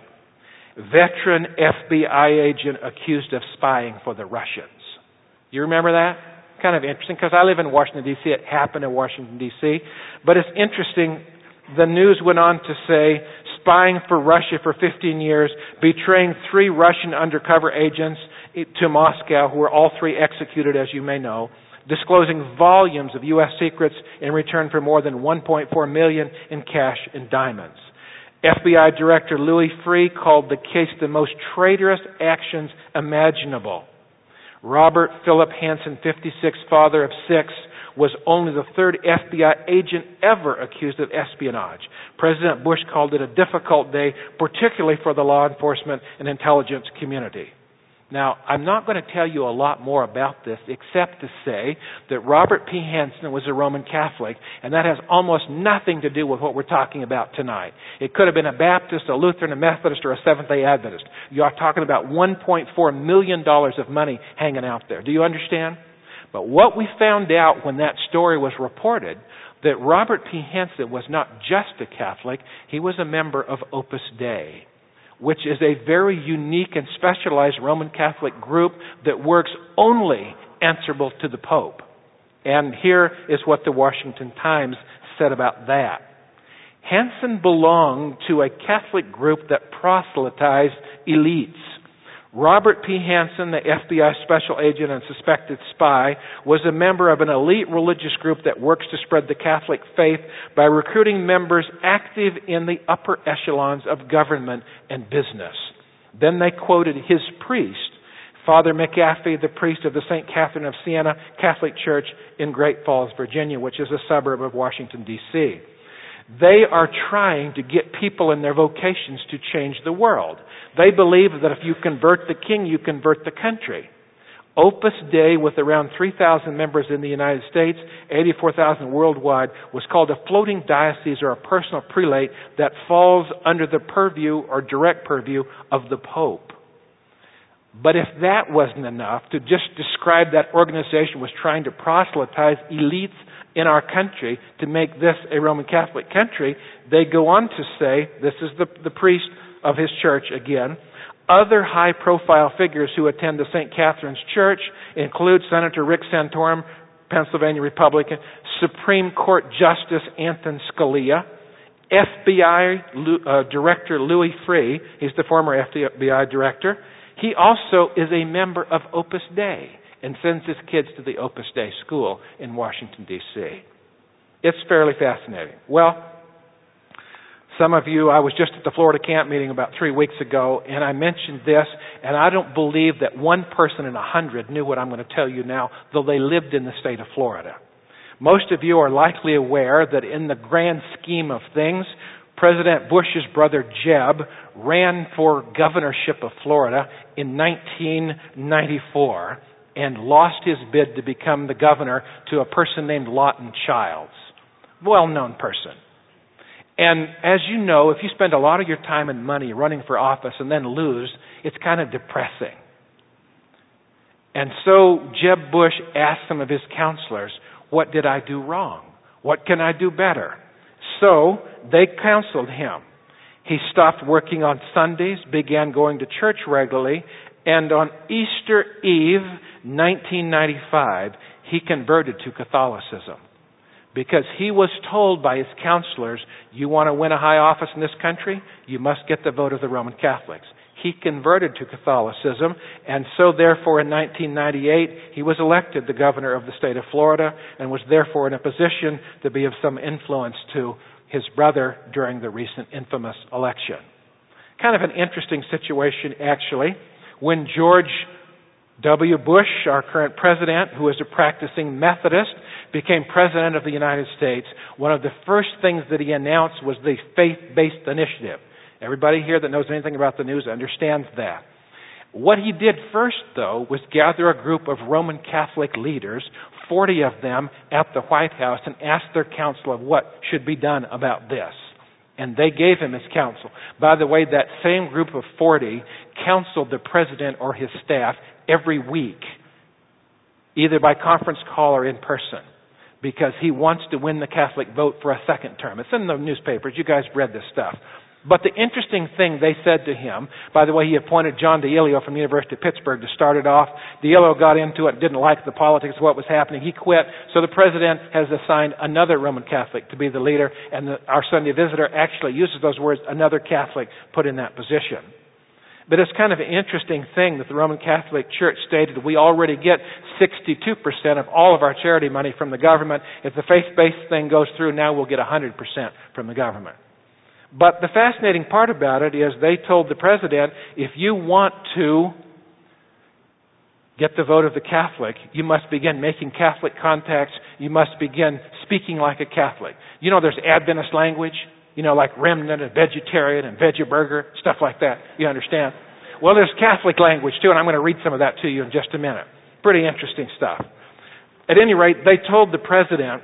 Veteran F B I agent accused of spying for the Russians. You remember that? Kind of interesting, because I live in Washington, D C It happened in Washington, D C But it's interesting, the news went on to say, spying for Russia for fifteen years, betraying three Russian undercover agents to Moscow, who were all three executed, as you may know, disclosing volumes of U S secrets in return for more than one point four million dollars in cash and diamonds. F B I Director Louis Freeh called the case the most traitorous actions imaginable. Robert Philip Hansen, fifty-six, father of six, was only the third F B I agent ever accused of espionage. President Bush called it a difficult day, particularly for the law enforcement and intelligence community. Now, I'm not going to tell you a lot more about this except to say that Robert P. Hansen was a Roman Catholic, and that has almost nothing to do with what we're talking about tonight. It could have been a Baptist, a Lutheran, a Methodist, or a Seventh-day Adventist. You are talking about one point four million dollars of money hanging out there. Do you understand? But what we found out when that story was reported, that Robert P. Hansen was not just a Catholic, he was a member of Opus Dei, which is a very unique and specialized Roman Catholic group that works only answerable to the Pope. And here is what the Washington Times said about that. Hansen belonged to a Catholic group that proselytized elites. Robert P. Hansen, the F B I special agent and suspected spy, was a member of an elite religious group that works to spread the Catholic faith by recruiting members active in the upper echelons of government and business. Then they quoted his priest, Father McAfee, the priest of the Saint Catherine of Siena Catholic Church in Great Falls, Virginia, which is a suburb of Washington, D C They are trying to get people in their vocations to change the world. They believe that if you convert the king, you convert the country. Opus Dei, with around three thousand members in the United States, eighty-four thousand worldwide, was called a floating diocese or a personal prelate that falls under the purview or direct purview of the Pope. But if that wasn't enough, to just describe that organization was trying to proselytize elites in our country to make this a Roman Catholic country, they go on to say, this is the, the priest of his church again, other high-profile figures who attend the Saint Catherine's Church include Senator Rick Santorum, Pennsylvania Republican, Supreme Court Justice Anton Scalia, F B I uh, Director Louis Freeh, he's the former F B I Director. He also is a member of Opus Dei and sends his kids to the Opus Dei school in Washington, D C It's fairly fascinating. Well, some of you, I was just at the Florida camp meeting about three weeks ago, and I mentioned this, and I don't believe that one person in a hundred knew what I'm going to tell you now, though they lived in the state of Florida. Most of you are likely aware that in the grand scheme of things, President Bush's brother Jeb ran for governorship of Florida in nineteen ninety-four and lost his bid to become the governor to a person named Lawton Childs. Well-known person. And as you know, if you spend a lot of your time and money running for office and then lose, it's kind of depressing. And so Jeb Bush asked some of his counselors, what did I do wrong? What can I do better? So they counseled him. He stopped working on Sundays, began going to church regularly, and on Easter Eve, nineteen ninety-five, he converted to Catholicism. Because he was told by his counselors, you want to win a high office in this country, you must get the vote of the Roman Catholics. He converted to Catholicism, and so therefore in nineteen ninety-eight, he was elected the governor of the state of Florida and was therefore in a position to be of some influence to his brother during the recent infamous election. Kind of an interesting situation, actually. When George W. Bush, our current president, who is a practicing Methodist, became president of the United States, one of the first things that he announced was the faith-based initiative. Everybody here that knows anything about the news understands that. What he did first, though, was gather a group of Roman Catholic leaders, forty of them, at the White House and ask their counsel of what should be done about this. And they gave him his counsel. By the way, that same group of forty counseled the president or his staff every week, either by conference call or in person, because he wants to win the Catholic vote for a second term. It's in the newspapers. You guys read this stuff. But the interesting thing they said to him, by the way, he appointed John DiIlio from the University of Pittsburgh to start it off. DiIlio got into it, didn't like the politics of what was happening. He quit. So the president has assigned another Roman Catholic to be the leader, and the, our Sunday visitor actually uses those words, another Catholic put in that position. But it's kind of an interesting thing that the Roman Catholic Church stated we already get sixty-two percent of all of our charity money from the government. If the faith-based thing goes through, now we'll get one hundred percent from the government. But the fascinating part about it is they told the president, if you want to get the vote of the Catholic, you must begin making Catholic contacts. You must begin speaking like a Catholic. You know, there's Adventist language, you know, like remnant and vegetarian and veggie burger, stuff like that. You understand? Well, there's Catholic language too, and I'm going to read some of that to you in just a minute. Pretty interesting stuff. At any rate, they told the president,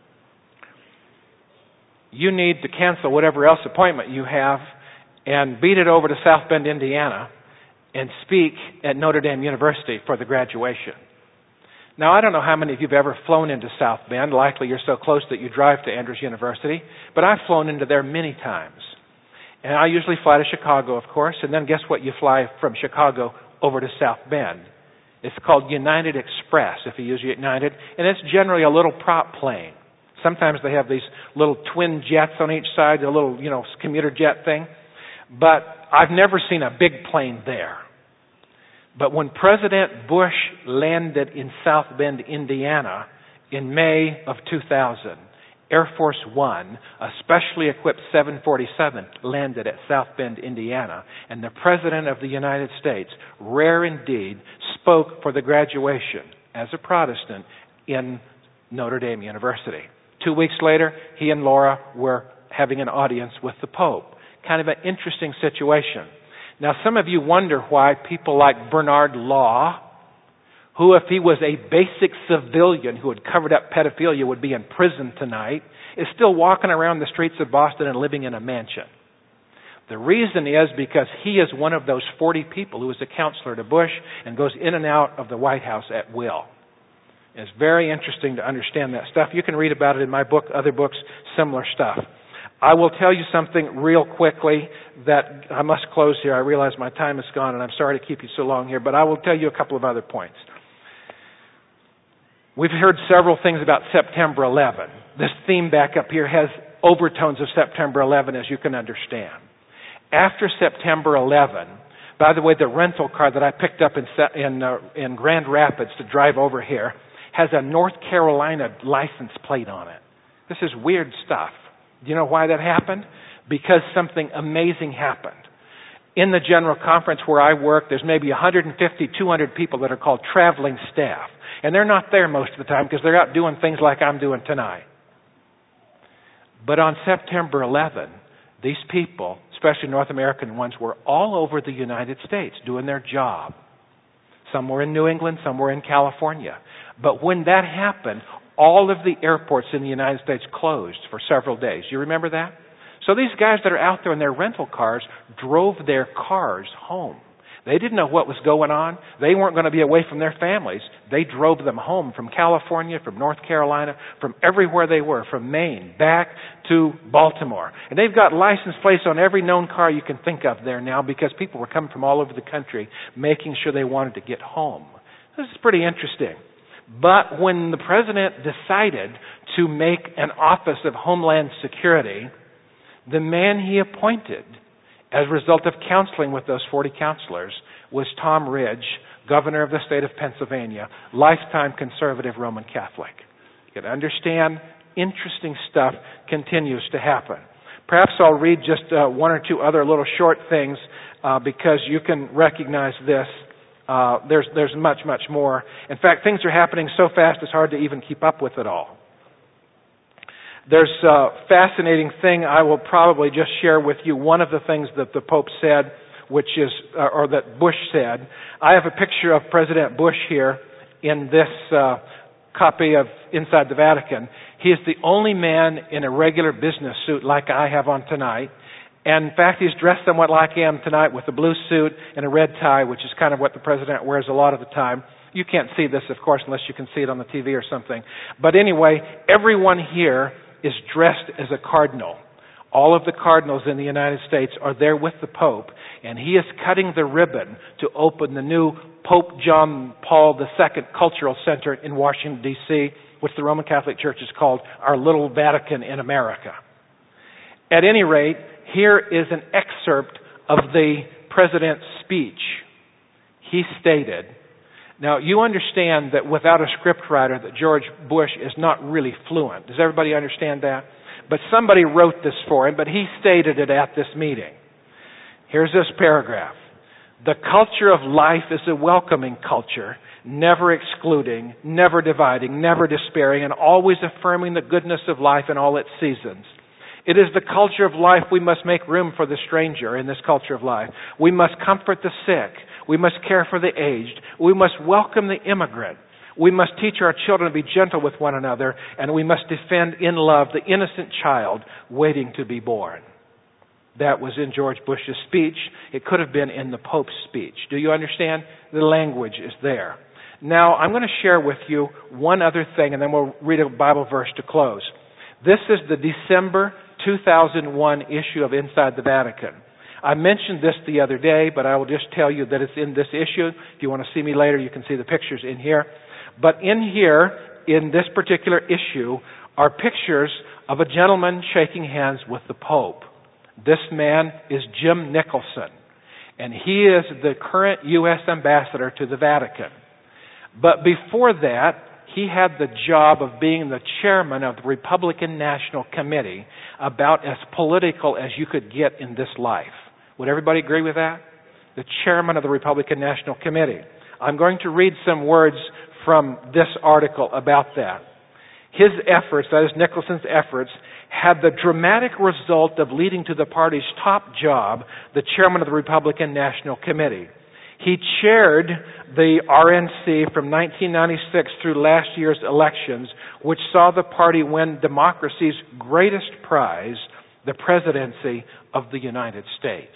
you need to cancel whatever else appointment you have and beat it over to South Bend, Indiana, and speak at Notre Dame University for the graduation. Now, I don't know how many of you have ever flown into South Bend. Likely you're so close that you drive to Andrews University. But I've flown into there many times. And I usually fly to Chicago, of course, and then guess what? You fly from Chicago over to South Bend. It's called United Express, if you use United, and it's generally a little prop plane. Sometimes they have these little twin jets on each side, a little, you know, commuter jet thing. But I've never seen a big plane there. But when President Bush landed in South Bend, Indiana, in May of two thousand, Air Force One, a specially equipped seven forty-seven, landed at South Bend, Indiana, and the President of the United States, rare indeed, spoke for the graduation as a Protestant in Notre Dame University. Two weeks later, he and Laura were having an audience with the Pope. Kind of an interesting situation. Now, some of you wonder why people like Bernard Law, who, if he was a basic civilian who had covered up pedophilia, would be in prison tonight, is still walking around the streets of Boston and living in a mansion. The reason is because he is one of those forty people who is a counselor to Bush and goes in and out of the White House at will. It's very interesting to understand that stuff. You can read about it in my book, other books, similar stuff. I will tell you something real quickly that I must close here. I realize my time is gone, and I'm sorry to keep you so long here, but I will tell you a couple of other points. We've heard several things about September eleventh. This theme back up here has overtones of September eleventh, as you can understand. After September eleventh, by the way, the rental car that I picked up in in, uh, in Grand Rapids to drive over here has a North Carolina license plate on it. This is weird stuff. Do you know why that happened? Because something amazing happened. In the general conference where I work, there's maybe one hundred fifty, two hundred people that are called traveling staff. And they're not there most of the time because they're out doing things like I'm doing tonight. But on September eleventh, these people, especially North American ones, were all over the United States doing their job. Some were in New England, some were in California. But when that happened, all of the airports in the United States closed for several days. You remember that? So these guys that are out there in their rental cars drove their cars home. They didn't know what was going on. They weren't going to be away from their families. They drove them home from California, from North Carolina, from everywhere they were, from Maine, back to Baltimore. And they've got license plates on every known car you can think of there now because people were coming from all over the country making sure they wanted to get home. This is pretty interesting. But when the president decided to make an Office of Homeland Security, the man he appointed as a result of counseling with those forty counselors was Tom Ridge, governor of the state of Pennsylvania, lifetime conservative Roman Catholic. You can understand, interesting stuff continues to happen. Perhaps I'll read just uh, one or two other little short things uh, because you can recognize this. Uh, there's there's much, much more. In fact, things are happening so fast it's hard to even keep up with it all. There's a fascinating thing I will probably just share with you. One of the things that the Pope said, which is, uh, or that Bush said. I have a picture of President Bush here in this uh, copy of Inside the Vatican. He is the only man in a regular business suit like I have on tonight. And in fact, he's dressed somewhat like I am tonight with a blue suit and a red tie, which is kind of what the president wears a lot of the time. You can't see this, of course, unless you can see it on the T V or something. But anyway, everyone here is dressed as a cardinal. All of the cardinals in the United States are there with the Pope, and he is cutting the ribbon to open the new Pope John Paul the Second Cultural Center in Washington, D C, which the Roman Catholic Church has called our little Vatican in America. At any rate, here is an excerpt of the president's speech. He stated, now you understand that without a scriptwriter that George Bush is not really fluent. Does everybody understand that? But somebody wrote this for him, but he stated it at this meeting. Here's this paragraph. The culture of life is a welcoming culture, never excluding, never dividing, never despairing, and always affirming the goodness of life in all its seasons. It is the culture of life we must make room for the stranger in this culture of life. We must comfort the sick. We must care for the aged. We must welcome the immigrant. We must teach our children to be gentle with one another, and we must defend in love the innocent child waiting to be born. That was in George Bush's speech. It could have been in the Pope's speech. Do you understand? The language is there. Now, I'm going to share with you one other thing, and then we'll read a Bible verse to close. This is the December two thousand one issue of Inside the Vatican. I mentioned this the other day, but I will just tell you that it's in this issue. If you want to see me later, you can see the pictures in here. But in here, in this particular issue, are pictures of a gentleman shaking hands with the Pope. This man is Jim Nicholson, and he is the current U S ambassador to the Vatican. But before that, he had the job of being the chairman of the Republican National Committee, about as political as you could get in this life. Would everybody agree with that? The chairman of the Republican National Committee. I'm going to read some words from this article about that. His efforts, that is Nicholson's efforts, had the dramatic result of leading to the party's top job, the chairman of the Republican National Committee. He chaired the R N C from nineteen ninety-six through last year's elections, which saw the party win democracy's greatest prize, the presidency of the United States.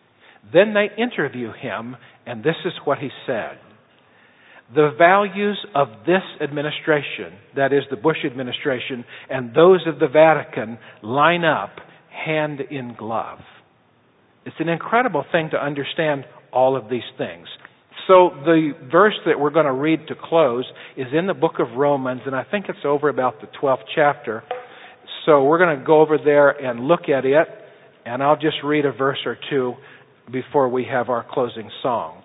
Then they interview him, and this is what he said. The values of this administration, that is the Bush administration, and those of the Vatican line up hand in glove. It's an incredible thing to understand all of these things. So the verse that we're going to read to close is in the book of Romans, and I think it's over about the twelfth chapter. So we're going to go over there and look at it, and I'll just read a verse or two before we have our closing song.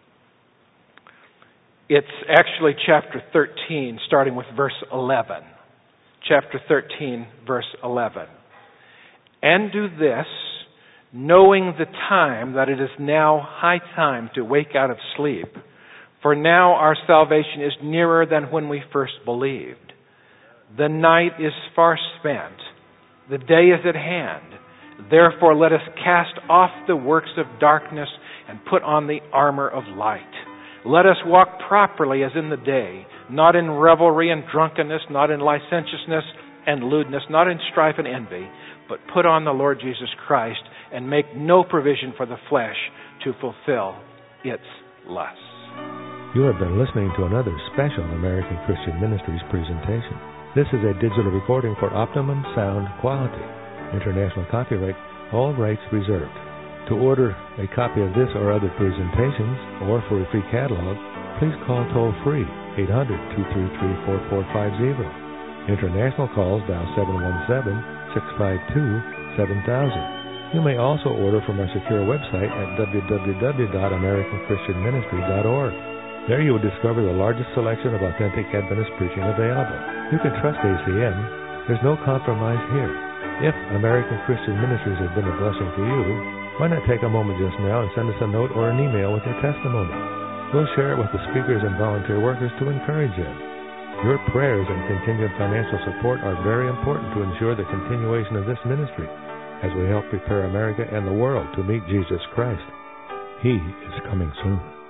It's actually chapter thirteen, starting with verse eleven. Chapter thirteen, verse eleven. And do this, knowing the time that it is now high time to wake out of sleep. For now our salvation is nearer than when we first believed. The night is far spent. The day is at hand. Therefore let us cast off the works of darkness and put on the armor of light. Let us walk properly as in the day, not in revelry and drunkenness, not in licentiousness and lewdness, not in strife and envy, but put on the Lord Jesus Christ and make no provision for the flesh to fulfill its lusts. You have been listening to another special American Christian Ministries presentation. This is a digital recording for optimum sound quality. International copyright, all rights reserved. To order a copy of this or other presentations, or for a free catalog, please call toll-free eight hundred, two three three, four four five zero. International calls dial seven one seven, six five two, seven thousand. You may also order from our secure website at w w w dot american christian ministry dot org. There you will discover the largest selection of authentic Adventist preaching available. You can trust A C M. There's no compromise here. If American Christian Ministries has been a blessing to you, why not take a moment just now and send us a note or an email with your testimony? We'll share it with the speakers and volunteer workers to encourage them. Your prayers and continued financial support are very important to ensure the continuation of this ministry as we help prepare America and the world to meet Jesus Christ. He is coming soon.